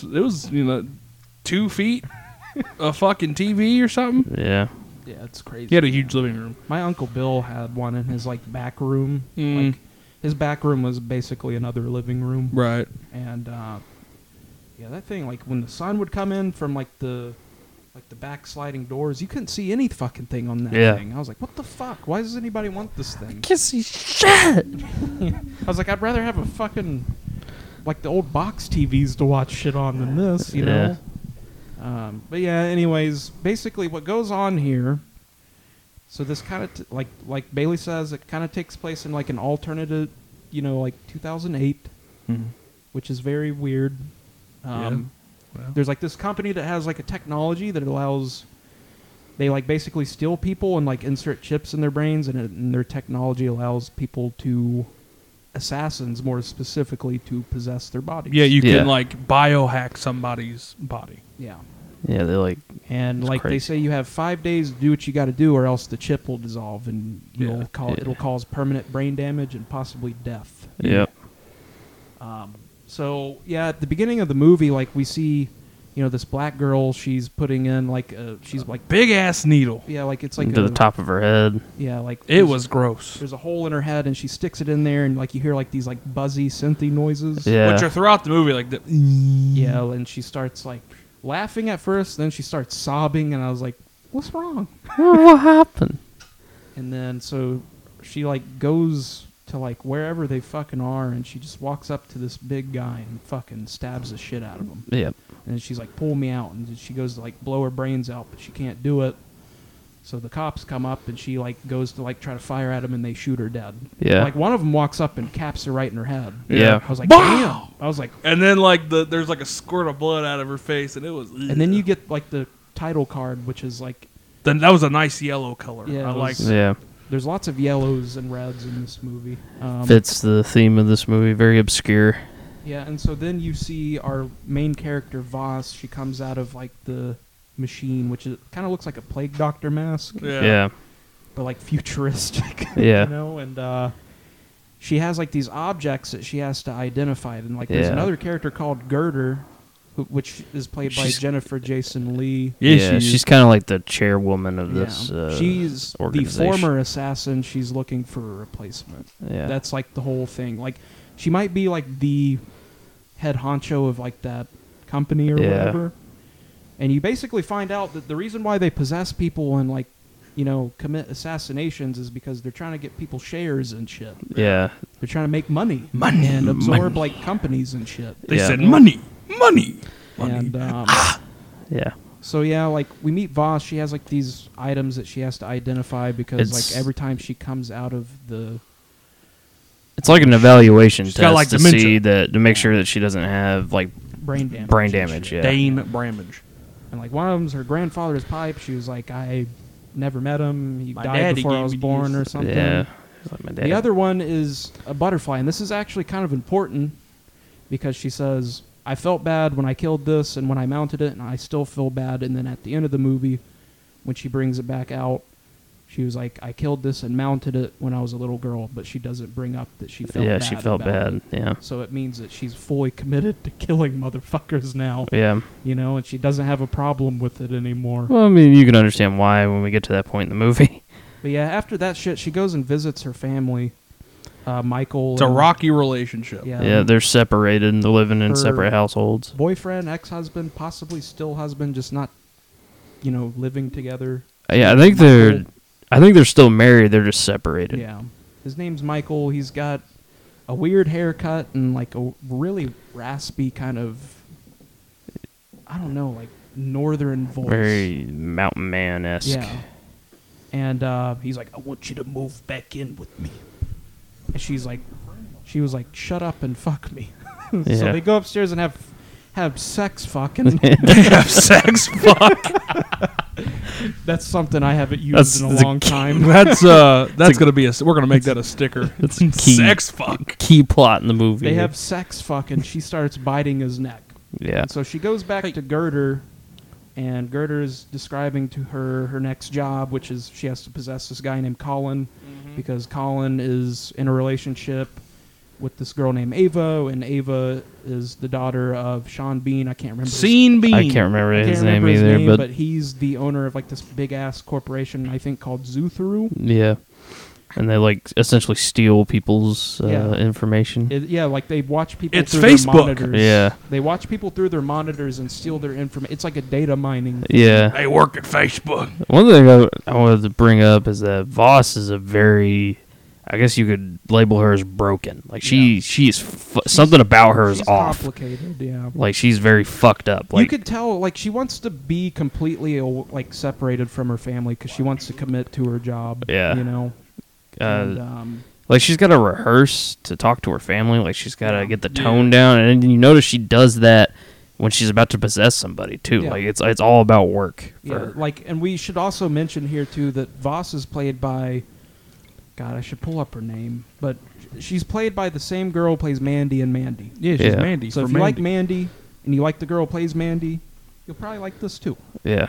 2 feet of fucking TV or something. Yeah. Yeah, it's crazy. He had a huge living room. My Uncle Bill had one in his like back room. Mm. Like his back room was basically another living room. Right. And yeah, that thing, like when the sun would come in from like the back sliding doors, you couldn't see any fucking thing on that Yeah. thing. I was like, what the fuck? Why does anybody want this thing? Kissy shit. I was like, I'd rather have a fucking like the old box TVs to watch shit on than this, you know. But yeah, anyways, basically what goes on here. So this kind of like Bailey says, it kind of takes place in like an alternative, you know, like 2008, which is very weird. Well. There's like this company that has like a technology that allows. They like basically steal people and like insert chips in their brains, and their technology allows people to, assassins more specifically, to possess their bodies. Yeah, you can like biohack somebody's body. Yeah. Yeah, they like. And It's like crazy. they say, you have 5 days to do what you got to do, or else the chip will dissolve, and it'll cause permanent brain damage and possibly death. Yep. So yeah, at the beginning of the movie, like we see, you know, this black girl. She's putting in like she's like Big ass needle. yeah, like it's like To the top of her head. Yeah, like It was gross. There's a hole in her head, and she sticks it in there, and like you hear like these like buzzy, synthy noises. Yeah. Which are throughout the movie, like the. Yeah, and she starts like laughing at first, then she starts sobbing, and I was like, "What's wrong?" What happened? And then so she like goes to like wherever they fucking are, and she just walks up to this big guy and fucking stabs the shit out of him. Yep. And she's like, "Pull me out," and she goes to like blow her brains out, but she can't do it. So the cops come up, and she like goes to like try to fire at him, and they shoot her dead. Yeah. Like one of them walks up and caps her right in her head. Yeah. I was like, Wow! "Damn!" I was like, And then like there's like a squirt of blood out of her face, and it was. and then you get like the title card, which is like, Then that was a nice yellow color. Yeah, I it like. was- Yeah. there's lots of yellows and reds in this movie. Fits the theme of this movie. Very obscure. Yeah, and so then you see our main character Voss. She comes out of like the machine, which is kind of looks like a plague doctor mask, Yeah. but like futuristic. Yeah. You know, and she has like these objects that she has to identify, and like there's Yeah. another character called Girder, which is played by She's- Jennifer Jason Leigh. Yeah, she's kind of like the chairwoman of this. She's the organization. former assassin. She's looking for a replacement. Yeah. That's like the whole thing. Like, she might be like the head honcho of like that company or Yeah. whatever. And you basically find out that the reason why they possess people and like, you know, commit assassinations is because they're trying to get people shares and shit. Yeah. They're trying to make money. Money, And absorb money. like companies and shit. They Yeah. said money. And Yeah. so yeah, like we meet Voss. She has like these items that she has to identify because It's- like every time she comes out of the It's like an evaluation She's test got, like, to dementia. see that to make sure that she doesn't have like brain damage. brain and damage. shit. Yeah. Dane Bramage. And like one of them's her grandfather's pipe. She was like, I never met him. He My died daddy before I gave was me born these. or something. Yeah. Like my dad. The other one is a butterfly, and this is actually kind of important because she says, I felt bad when I killed this and when I mounted it, and I still feel bad. And then at the end of the movie, when she brings it back out, she was like, I killed this and mounted it when I was a little girl, but she doesn't bring up that she felt Yeah, bad. she felt about bad. it. Yeah. So it means that she's fully committed to killing motherfuckers now, Yeah. you know, and she doesn't have a problem with it anymore. Well, I mean, you can understand why when we get to that point in the movie. But yeah, after that shit, she goes and visits her family, Michael. It's a and- rocky relationship. Yeah, Yeah, they're separated and they're living in Her- separate households. boyfriend, ex-husband, possibly still husband, just not, you know, living together. Yeah, I think they're still married. They're just separated. Yeah, his name's Michael. He's got a weird haircut and like a really raspy kind of, I don't know, like northern voice. Very mountain man esque. Yeah. And he's like, I want you to move back in with me. And she was like, shut up and fuck me. So Yeah. they go upstairs and have sex fucking. Have sex. Fuck. That's something I haven't used in a That's long time. That's gonna be we're gonna make that a sticker. It's key. Sex fuck. Key plot in the movie. They have sex fucking. She starts biting his neck. Yeah. And so she goes back to Girder, and Girder is describing to her next job, which is she has to possess this guy named Colin, because Colin is in a relationship with this girl named Ava, and Ava is the daughter of Sean Bean. I can't remember. Scene Bean. I can't remember I can't his remember name his either, name, but he's the owner of like this big ass corporation, I think called Zutharu. yeah. And they like essentially steal people's Yeah. information. Yeah, like they watch people It's through Facebook. their monitors. Yeah. They watch people through their monitors and steal their information. It's like a data mining. Yeah. They work at Facebook. One thing I wanted to bring up is that Voss is a very I guess you could label her as broken. Like she's something about her is she's off. complicated, yeah. Like she's very fucked up. Like you could tell, like, she wants to be completely like separated from her family because she wants to commit to her job. Yeah. You know. And, like she's got to rehearse to talk to her family. Like she's got to get the tone down, and then you notice she does that when she's about to possess somebody too. Yeah. Like it's all about work. For her. like, and we should also mention here too that Voss is played by. God, I should pull up her name, but she's played by the same girl who plays Mandy in Mandy. Yeah, she's Yeah. Mandy. So if you like Mandy and you like the girl who plays Mandy, you'll probably like this too. Yeah.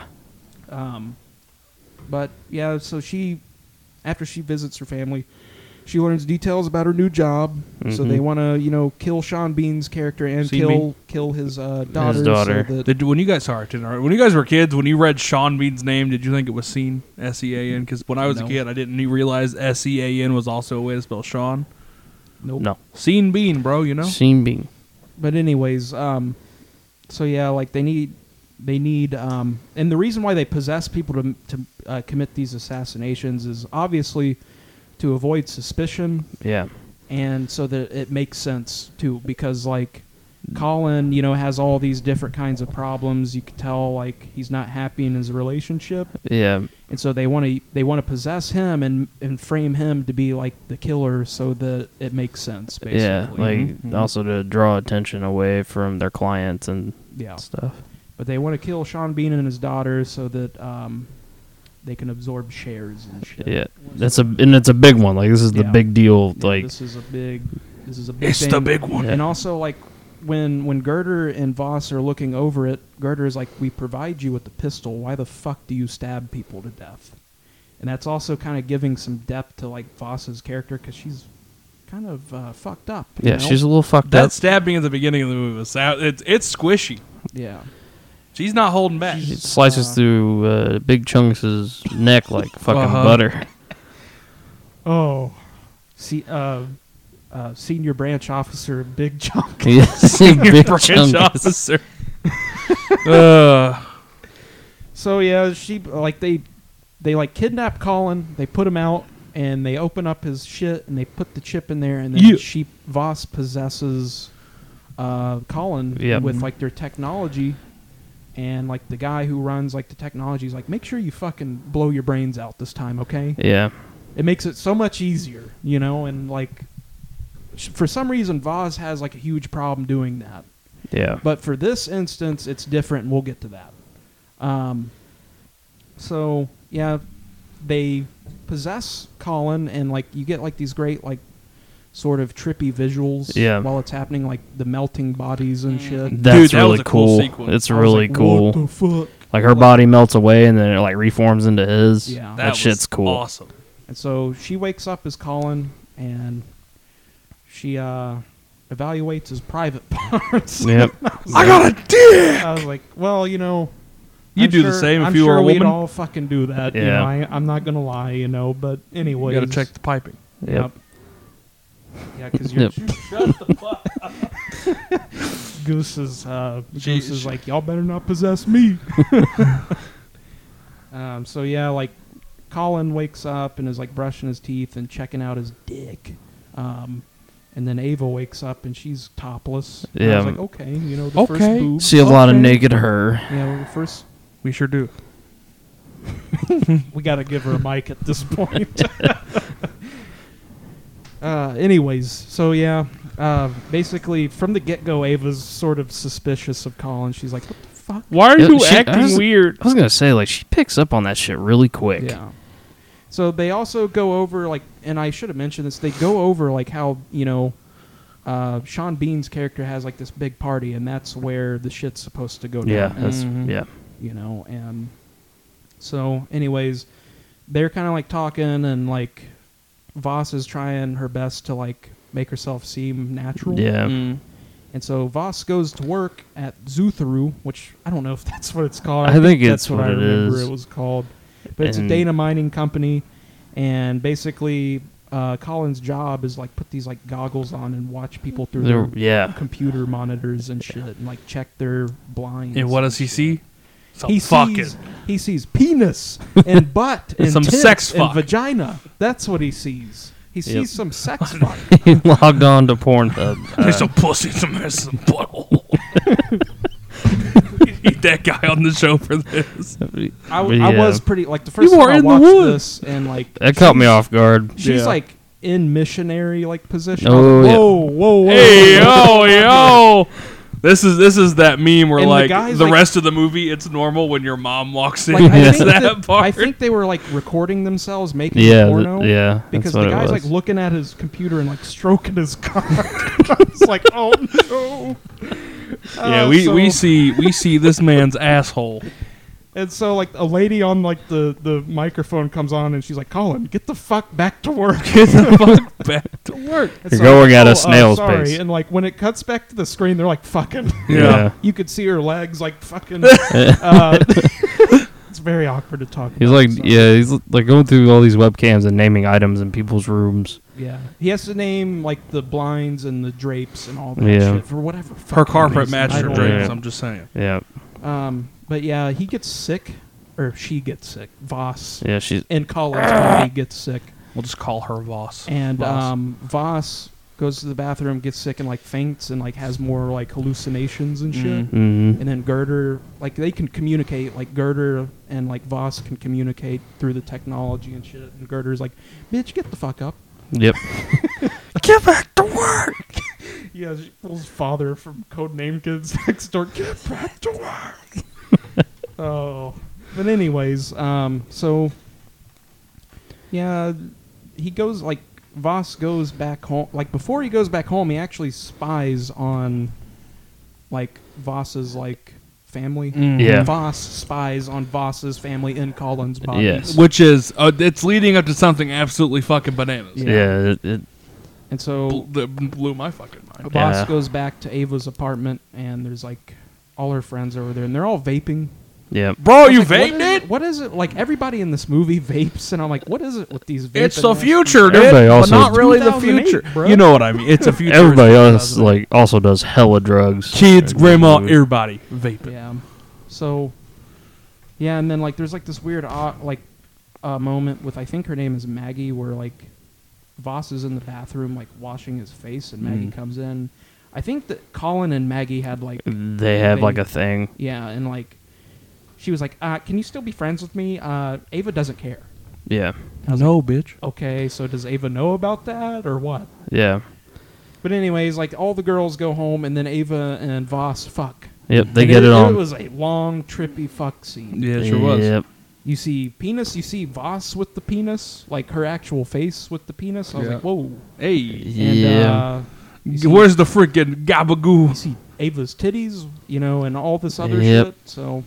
But yeah, so after she visits her family, she learns details about her new job. So Mhm. they want to, kill Sean Bean's character and Sean kill his daughter. His daughter. So that, When you guys when you guys were kids, when you read Sean Bean's name, did you think it was Sean, S-E-A-N? Because when I was a No. kid, I didn't realize S-E-A-N was also a way to spell Sean. nope. No. Sean Bean, bro. You know. Sean Bean. But anyways, so yeah, like they need, and the reason why they possess people to commit these assassinations is obviously to avoid suspicion, Yeah. and so that it makes sense too, because like Colin, has all these different kinds of problems. You can tell like he's not happy in his relationship, Yeah. and so they want to possess him and frame him to be like the killer, so that it makes sense. Basically, Yeah. Like Mhm. also to draw attention away from their clients and yeah. stuff. But they want to kill Sean Bean and his daughter so that they can absorb shares and shit. Yeah. It's a big one. Like this is the Yeah. big deal. Yeah, Like this is a big It's thing. the big one. Yeah. And also like when Girder and Voss are looking over it, Girder is like, "We provide you with the pistol. Why the fuck do you stab people to death?" And that's also kind of giving some depth to like Voss's character because she's kind of fucked up. you yeah, know? she's a little fucked That up. stabbing at the beginning of the movie was it's squishy. yeah. She's not holding back. It slices through big chunks of his neck like fucking Uh-huh. butter. Oh, see, senior branch officer, Big Chunk. Yes, big Branch chunks. officer. So yeah, she like they like kidnap Colin, they put him out, and they open up his shit and they put the chip in there, and then Yeah. Voss possesses Colin Yep. with like their technology, and like the guy who runs like the technology is like, make sure you fucking blow your brains out this time, okay? Yeah. It makes it so much easier, and like for some reason Voss has like a huge problem doing that. Yeah. But for this instance, it's different, and we'll get to that. So yeah, they possess Colin, and like you get like these great like sort of trippy visuals Yeah. while it's happening, like the melting bodies and shit. That's that really was a cool cool. sequence. It's I was really like, cool. What the fuck? Like her body melts away and then it like reforms into his. Yeah. That shit's was cool. Awesome. And so she wakes up as Colin, and she evaluates his private parts. Yep. I got a dick. I was like, well, You'd I'm do the sure- same if I'm you were sure a we'd woman. all fucking do that. Yeah. I'm not gonna lie, but anyway, You got to check the piping. Yep. Yeah, because you're Yep. Shut the fuck. Goose is Jeez. like, y'all better not possess me. So yeah, like Colin wakes up and is like brushing his teeth and checking out his dick. And then Ava wakes up and she's topless. And I Yeah. was like, okay, the first Okay. boob. See a lot of Okay. naked her. Yeah, the first. We sure do. We got to give her a mic at this point. Anyways, so yeah, basically from the get-go, Ava's sort of suspicious of Colin. She's like, what the fuck? Why are Yeah, you she- I acting was- weird? I was gonna say like she picks up on that shit really quick. Yeah. So they also go over like, and I should have mentioned this. They go over like how Sean Bean's character has like this big party, and that's where the shit's supposed to go down. Yeah. That's Mhm. yeah. And so anyways, they're kind of like talking, and like Voss is trying her best to like make herself seem natural. Yeah. Mm. And so Voss goes to work at Zutharu, which I don't know if that's what it's called. I think that's it's what what I it remember is. it was called. But it's a And- data mining company, and basically Colin's job is like put these like goggles on and watch people through There- their yeah. computer monitors and shit, and like check their blinds. And what does he shit. see? Some He fucking. sees penis and butt and Some tits sex and fuck. vagina. That's what he sees. he sees some sex bot. He logged on to Pornhub. There's some pussy, some ass, some butthole. Eat that guy on the show for this. I Yeah. was pretty like the first You time are I in the watched woods. this, and like That caught me off guard. She's Yeah. like in missionary like position. Oh, yeah. Whoa. Hey, yo. This is that meme where And the like guy's the like- rest of the movie, it's normal when your mom walks in. Like, It's that part. I think they were like recording themselves making Yeah, porno. yeah. Because that's what the guy's it like was. looking at his computer and like stroking his cock. I was like, oh no. Yeah, So- we see this man's asshole. And so like a lady on like the microphone comes on and she's like, Colin, get the fuck back to work. Get the fuck back to work. And You're so going I'm like, at a "Oh, snail's sorry." pace. And like when it cuts back to the screen, they're like fucking. Yeah. You could see her legs like fucking. It's very awkward to talk. He's about, like, so. yeah, he's like going through all these webcams and naming items in people's rooms. Yeah, he has to name like the blinds and the drapes and all that Yeah. shit for whatever. Her fucking carpet reason. matched I her don't drapes. Yeah. I'm just saying. Yeah, But yeah, he gets sick, or she gets sick. Voss yeah. She's in Colin's body gets sick, We'll just call her Voss. and Voss. Voss goes to the bathroom, gets sick, and like faints and like has more like hallucinations and shit. mhm. And then Girder, like they can communicate, like Girder and like Voss can communicate through the technology and shit. And Girder's like, "Bitch, get the fuck up." Yep. Get back to work. Yeah, she pulls father from Codename Kids Next Door. Get back to work. Oh, but anyways, so yeah, he goes like Voss goes back home. Like before he goes back home, he actually spies on like Voss's like family. Yeah. Voss spies on Voss's family in Colin's body. Yes. Which is it's leading up to something absolutely fucking bananas. Yeah. Yeah. It, And so That blew my fucking mind. Voss Yeah. goes back to Ava's apartment, and there's like all her friends over there, and they're all vaping. yeah. Bro, I was you like, what vaped is it? What is it? Like everybody in this movie vapes, and I'm like, what is it with these? It's vaping the ass future, people? dude. Everybody But also- not really the 2008, future. bro. You know what I mean? It's a future. Everybody else like also does hella drugs. kids, In grandma, the movie. everybody vaping. Yeah. So, yeah, and then like there's like this weird moment with I think her name is Maggie, where like Voss is in the bathroom like washing his face, and Maggie comes in. I think that Colin and Maggie had like They have like a thing. yeah, and like she was like, "Can you still be friends with me?" Ava doesn't care. Yeah. No, bitch. Okay, so does Ava know about that or what? Yeah. But anyways, like all the girls go home, and then Ava and Voss fuck. Yep. They And get it on. It was a long, trippy fuck scene. Yeah, it sure was. Yep. You see penis. You see Voss with the penis, like her actual face with the penis. I was Yeah. like, whoa. Hey, And Yeah. you see, where's the freaking you gabagoo? see Ava's titties, and all this other Yep. shit. So,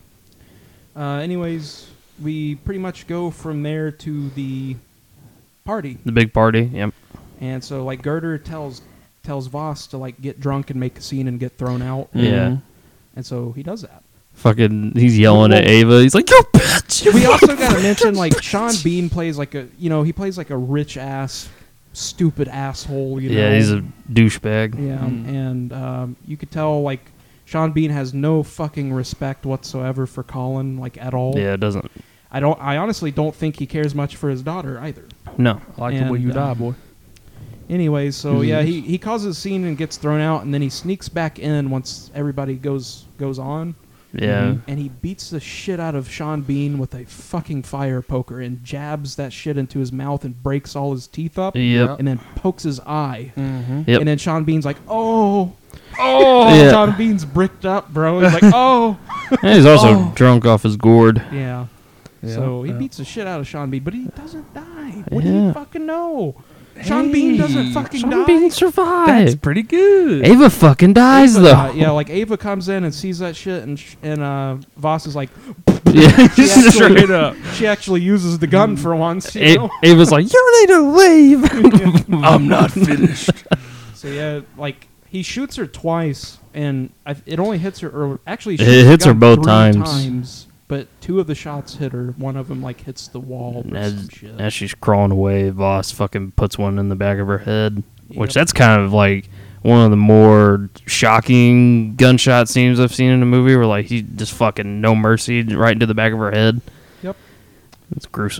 anyways, we pretty much go from there to the party. The big party. Yep. And so like Girder tells Voss to like get drunk and make a scene and get thrown out. Yeah. And so he does that. Fucking, he's yelling at Well- Ava. He's like, "You bitch!" You We also fucking got to bitch." mention like Sean Bean plays like he plays like a rich ass, stupid asshole. Yeah, he's a douchebag. yeah, and you could tell like Sean Bean has no fucking respect whatsoever for Colin, like at all. Yeah, it doesn't. I honestly don't think he cares much for his daughter either. No. I like the way And, you die, boy. Anyways, so yeah, he causes a scene and gets thrown out, and then he sneaks back in once everybody goes on, Yeah. and he beats the shit out of Sean Bean with a fucking fire poker and jabs that shit into his mouth and breaks all his teeth up, Yep. and then pokes his eye, Yep. and then Sean Bean's like, oh, Yeah. Sean Bean's bricked up, bro. He's like, oh, And he's also Oh. drunk off his gourd. yeah. Yeah, So he yeah. beats the shit out of Sean Bean, but he doesn't die. What do Yeah. you fucking know? Sean Bean doesn't fucking Sean die. Bean That's survived. pretty good. Ava fucking dies Ava, though. yeah, like Ava comes in and sees that shit, and Voss is like, Yeah. She actually- Straight up. she actually uses the gun for once, you know? Ava's like, "You need to leave." I'm not finished. So yeah, like he shoots her twice, and it only hits her. Or actually, It shoots the hits her gun both 3 times. But 2 of the shots hit her. One of them like hits the wall. Or some shit. As she's crawling away, Voss fucking puts one in the back of her head, which Yep. that's kind of like one of the more shocking gunshot scenes I've seen in a movie, where like he just fucking no mercy right into the back of her head. Yep. It's gruesome.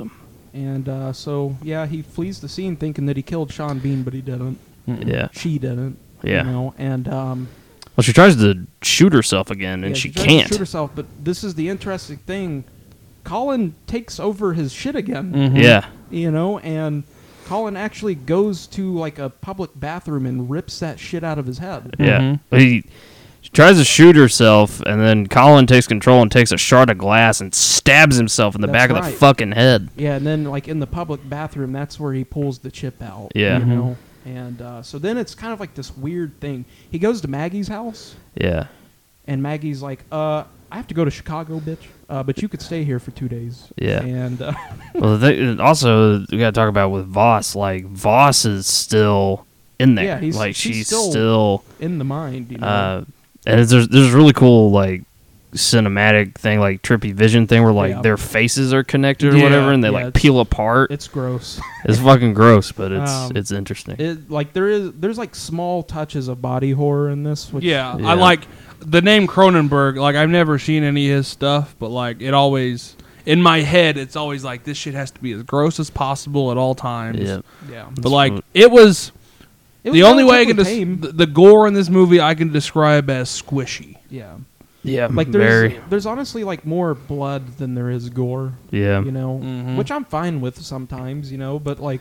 And so yeah, he flees the scene thinking that he killed Sean Bean, but he didn't. Yeah. She didn't. Yeah. You know, and Well, she tries to shoot herself again, and yeah, she tries to can't. shoot herself. But this is the interesting thing: Colin takes over his shit again. Yeah. You know, and Colin actually goes to like a public bathroom and rips that shit out of his head. Yeah. She tries to shoot herself, and then Colin takes control and takes a shard of glass and stabs himself in the That's back of right. the fucking head. Yeah, and then like in the public bathroom, that's where he pulls the chip out. Yeah. You know, and so then it's kind of like this weird thing. He goes to Maggie's house, Yeah. and Maggie's like, I have to go to Chicago, bitch, but you could stay here for 2 days. Yeah. And Well, also, we got to talk about with Voss. Like, Voss is still in there. Yeah, like, she's she's still still in the mind, you know. and there's a really cool, like, cinematic thing, like trippy vision thing where like Yeah. their faces are connected or Yeah. whatever, and they Yeah, like it's- peel apart. It's gross. It's fucking gross, but Um, it's interesting. It like there's like small touches of body horror in this. Which, Yeah, Yeah. I like the name Cronenberg. Like, I've never seen any of his stuff, but like, it always in my head, it's always like this shit has to be as gross as possible at all times. Yeah. yeah. But like, what- it was It the was only way I can relatively tame. the gore in this movie I can describe as squishy. Yeah. Yeah, Like very. there's honestly like more blood than there is gore. Yeah, You know, Mhm. which I'm fine with sometimes. You know, but like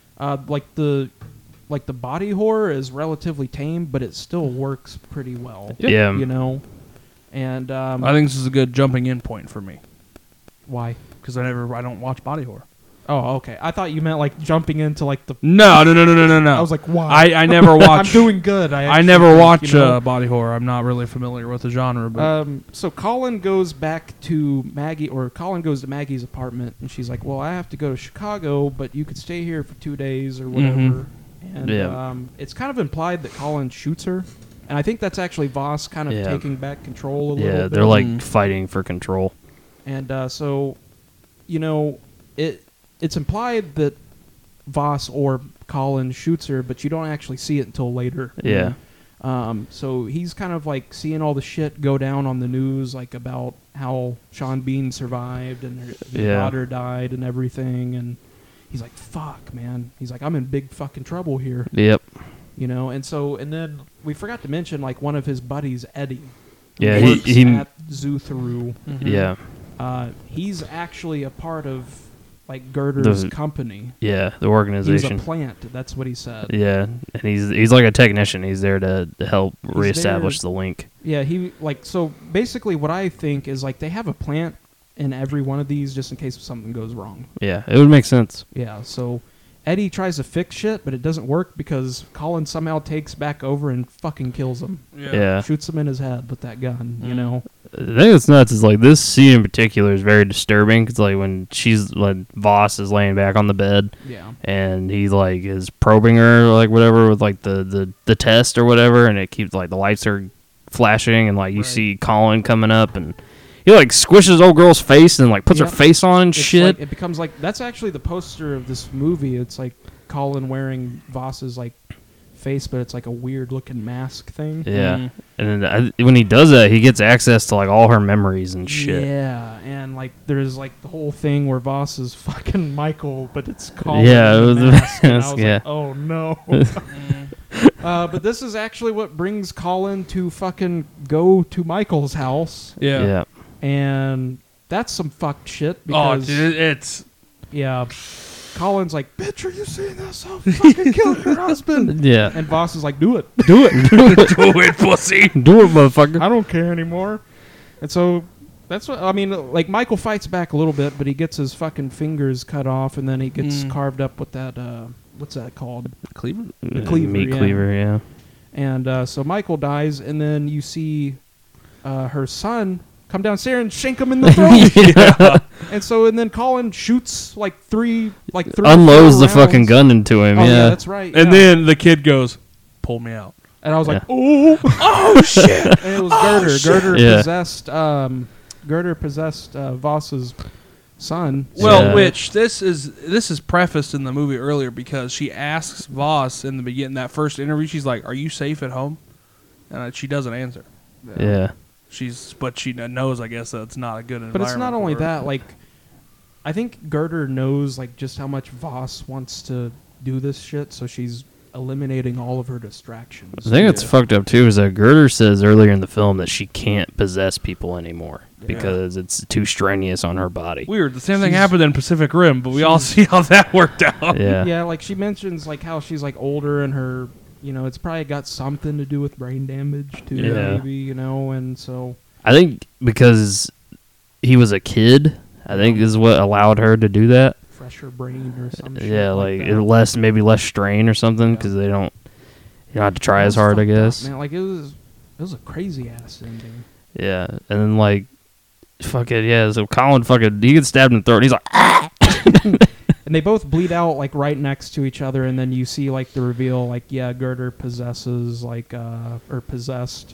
the body horror is relatively tame, but it still works pretty well. yeah. You know, and I think this is a good jumping in point for me why? because I don't watch body horror. Oh, okay. I thought you meant like jumping into like the. No. I was like, why? I never watch. I'm doing good. I I actually never think, watch you know. body horror. I'm not really familiar with the genre, but So Colin goes back to Maggie, or Colin goes to Maggie's apartment, and she's like, "Well, I have to go to Chicago, but you could stay here for 2 days or whatever." Mhm. And Yeah. it's kind of implied that Colin shoots her, and I think that's actually Voss kind of Yeah. taking back control a little Yeah, bit. they're like Mm. fighting for control. And so, you know, it's implied that Voss or Colin shoots her, but you don't actually see it until later. Yeah, So he's kind of like seeing all the shit go down on the news, like about how Sean Bean survived and his Yeah. daughter died and everything, and he's like, "Fuck, man!" He's like, "I'm in big fucking trouble here," yep. you know. And then we forgot to mention like one of his buddies, Eddie. Yeah, who works he at Zutharu. yeah, He's actually a part of like Girder's The- company. yeah, the He's a organization. plant. That's what he said. Yeah, and he's like a technician. He's there to help He's reestablish there- the link. Yeah, he like so basically what I think is like they have a plant in every one of these just in case something goes wrong. Yeah, it would make sense. Yeah, so Eddie tries to fix shit, but it doesn't work because Colin somehow takes back over and fucking kills him. Yeah. Shoots him in his head with that gun, you Mm. know. The thing that's nuts is like this scene in particular is very disturbing because like when Voss is laying back on the bed Yeah. and he like is probing her like whatever with like the test or whatever, and it keeps like the lights are flashing and like you Right. see Colin coming up and he like squishes old girl's face and like puts her Yep. face on and It's shit. like- it becomes like that's actually the poster of this movie. It's like Colin wearing Voss's like face, but it's like a weird looking mask thing. Yeah, Mhm. and then when he does that, he gets access to like all her memories and shit. Yeah, and like there's like the whole thing where Voss is fucking Michael, but it's Colin. Yeah, in it the was the mask, and I mask, was yeah. like, oh no. But this is actually what brings Colin to fucking go to Michael's house, Yeah. Yeah, and that's some fucked shit Oh, because dude, it's yeah, Colin's like, bitch, are you seeing this? I'll fucking kill your husband. yeah. And Voss is like, do it. Do it, do it, do it, pussy. do it, motherfucker. I don't care anymore. And so that's what I mean. Like Michael fights back a little bit, but he gets his fucking fingers cut off, and then he gets carved up with that. What's that called? Cleaver. The cleaver, meat yeah. cleaver, yeah. And so Michael dies, and then you see her son come downstairs and shank him in the throat. And so, and then Colin shoots like three Unloads or the four fucking rounds. gun into him. Oh yeah, yeah, that's right. And yeah. then the kid goes, "Pull me out." And I was like, Yeah. oh, Oh shit! and it was Girder. Girder Yeah. possessed. Girder possessed Voss's son. Well, Yeah. which this is prefaced in the movie earlier because she asks Voss in the beginning, that first interview, she's like, "Are you safe at home?" And she doesn't answer. yeah. But she knows, I guess, that it's not a good environment. But it's not only for her. that. Like, I think Girder knows like just how much Voss wants to do this shit, so she's eliminating all of her distractions. The thing that's fucked up too is that Girder says earlier in the film that she can't possess people anymore because it's too strenuous on her body. Weird. The same thing happened in Pacific Rim, but we all see how that worked out. Yeah. Yeah, like she mentions like how she's like older and her, it's probably got something to do with brain damage too, Yeah. maybe, and so I think because he was a kid, I think is what allowed her to do that. fresher brain or something. Yeah, like maybe less strain or something because you don't have to try as hard, I guess. Man, like it was a crazy ass ending. Yeah, and then like, fuck it, yeah. So Colin he gets stabbed in the throat. And he's like, ah! And they both bleed out like right next to each other, and then you see like the reveal, like Girder possesses or possessed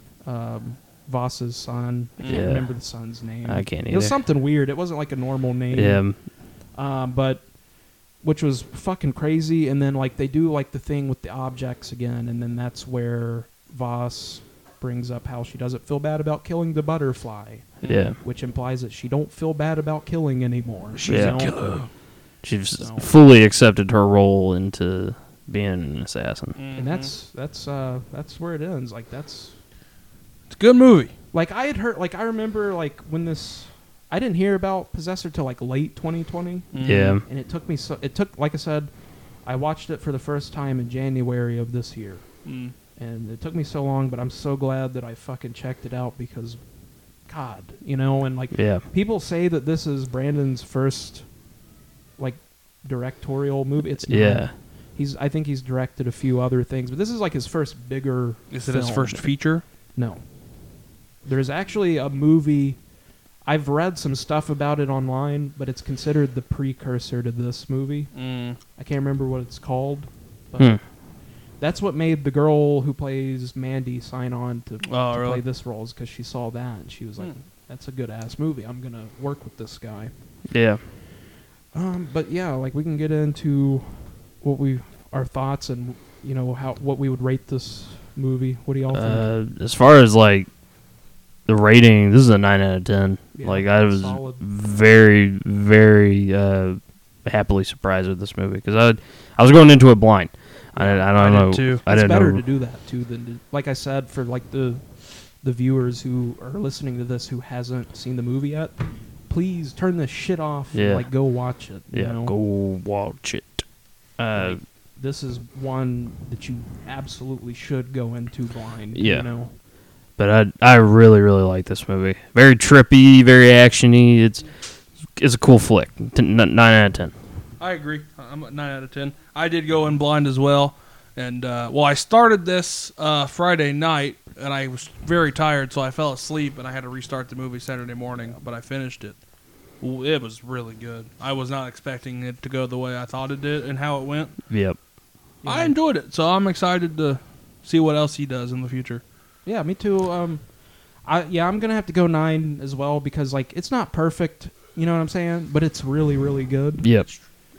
Voss's son. I can't Yeah. remember the son's name. I can't It was either. something weird. It wasn't like a normal name. Yeah, But which was fucking crazy. And then like they do like the thing with the objects again, and then that's where Voss brings up how she doesn't feel bad about killing the butterfly, yeah. which implies that she don't feel bad about killing anymore. She's a killer. She's So- fully accepted her role into being an assassin. And that's where it ends. Like It's a good movie. like I had heard, like I remember like when this, I didn't hear about Possessor till like late 2020, Yeah, and it took like I said, I watched it for the first time in January of this year, Mm. and it took me so long, but I'm so glad that I fucking checked it out because, God, and like yeah, people say that this is Brandon's first like directorial movie. It's not. yeah. I think he's directed a few other things, but this is like his first bigger. Is it his film. first feature? No. There's actually a movie. I've read some stuff about it online, but it's considered the precursor to this movie. Mm. I can't remember what it's called, but Hmm. that's what made the girl who plays Mandy sign on to really? play this role, is because she saw that and she was like, "That's a good ass movie. I'm gonna work with this guy." Yeah. But yeah, like we can get into our thoughts and what we would rate this movie. What do y'all think? As far as like the rating, this is a 9 out of 10. Yeah, like I was solid. very, very happily surprised with this movie because I was going into it blind. I don't I know. did too. I It's didn't better know. to do that too than to, like I said, for like the viewers who are listening to this who hasn't seen the movie yet. Please turn this shit off. Yeah. And, like go watch it. Yeah, go watch it. Like, this is one that you absolutely should go into blind. Yeah. But I really, really like this movie. Very trippy, very actiony. It's a cool flick. 9 out of 10. I agree. I'm at 9 out of 10. I did go in blind as well. And, I started this Friday night, and I was very tired, so I fell asleep, and I had to restart the movie Saturday morning, but I finished it. It was really good. I was not expecting it to go the way I thought it did and how it went. Yep. I enjoyed it, so I'm excited to see what else he does in the future. Yeah, me too. I'm gonna have to go 9 as well because like it's not perfect. You know what I'm saying? But it's really, really good. Yep.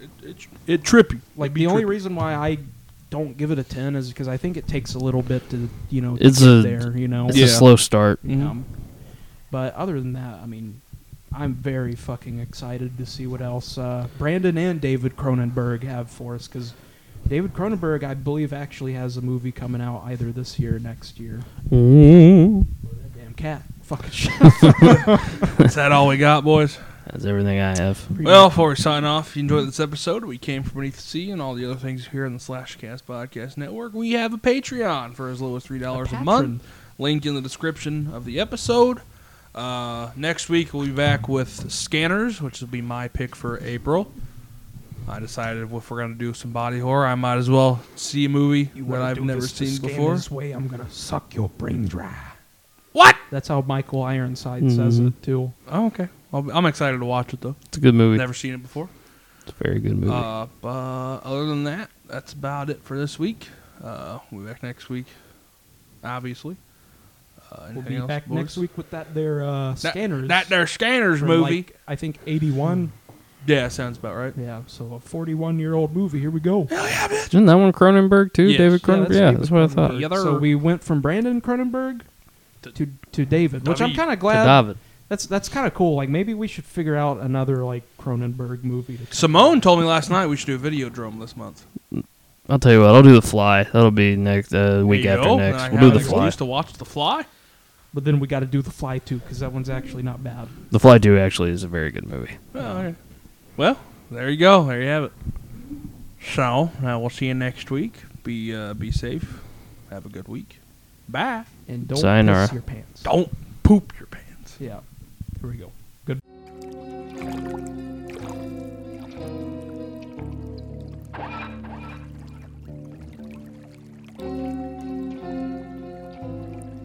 It trippy. Like the only reason why I don't give it a 10 is because I think it takes a little bit to to It's get a- there. It's a slow start. But other than that, I mean, I'm very fucking excited to see what else Brandon and David Cronenberg have for us because David Cronenberg, I believe, actually has a movie coming out either this year or next year. Damn cat. Fucking shit. Is that all we got, boys? That's everything I have. Well, before we sign off, if you enjoyed this episode, we came from beneath the sea and all the other things here in the Slashcast Podcast Network. We have a Patreon for as low as $3 a month. Link in the description of the episode. Next week, we'll be back with Scanners, which will be my pick for April. I decided if we're going to do some body horror, I might as well see a movie that I've never seen before. This way, I'm gonna suck your brain dry. What? That's how Michael Ironside says it too. Oh, okay. I'm excited to watch it, though. It's a good movie. Never seen it before. It's a very good movie. But other than that, that's about it for this week. We'll be back next week, obviously. We'll Anything be else, back boys? next week with that Scanners. That their Scanners from, movie. like, I think 81. Yeah, sounds about right. Yeah, so a 41-year-old movie. Here we go. Isn't that one Cronenberg too? Yes. David Yeah, Cronenberg. Yeah, that's what I thought. Yeah, So we went from Brandon Cronenberg to David, which I'm David. kind of To glad. David. That's kind of cool. Like maybe we should figure out another like Cronenberg movie. Simone told me last night we should do a Videodrome this month. I'll tell you what. I'll do The Fly. That'll be next week There you after go. next. Then I We'll have do an The Fly. excuse to watch The Fly. But then we got to do The Fly too, because that one's actually not bad. The Fly 2 actually is a very good movie. Oh, okay. Well, there you go. There you have it. So, we'll see you next week. Be safe. Have a good week. Bye. And don't Sayonara. piss your pants. Don't poop your pants. Yeah. Here we go. Good.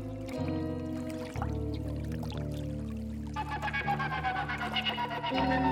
Thank you.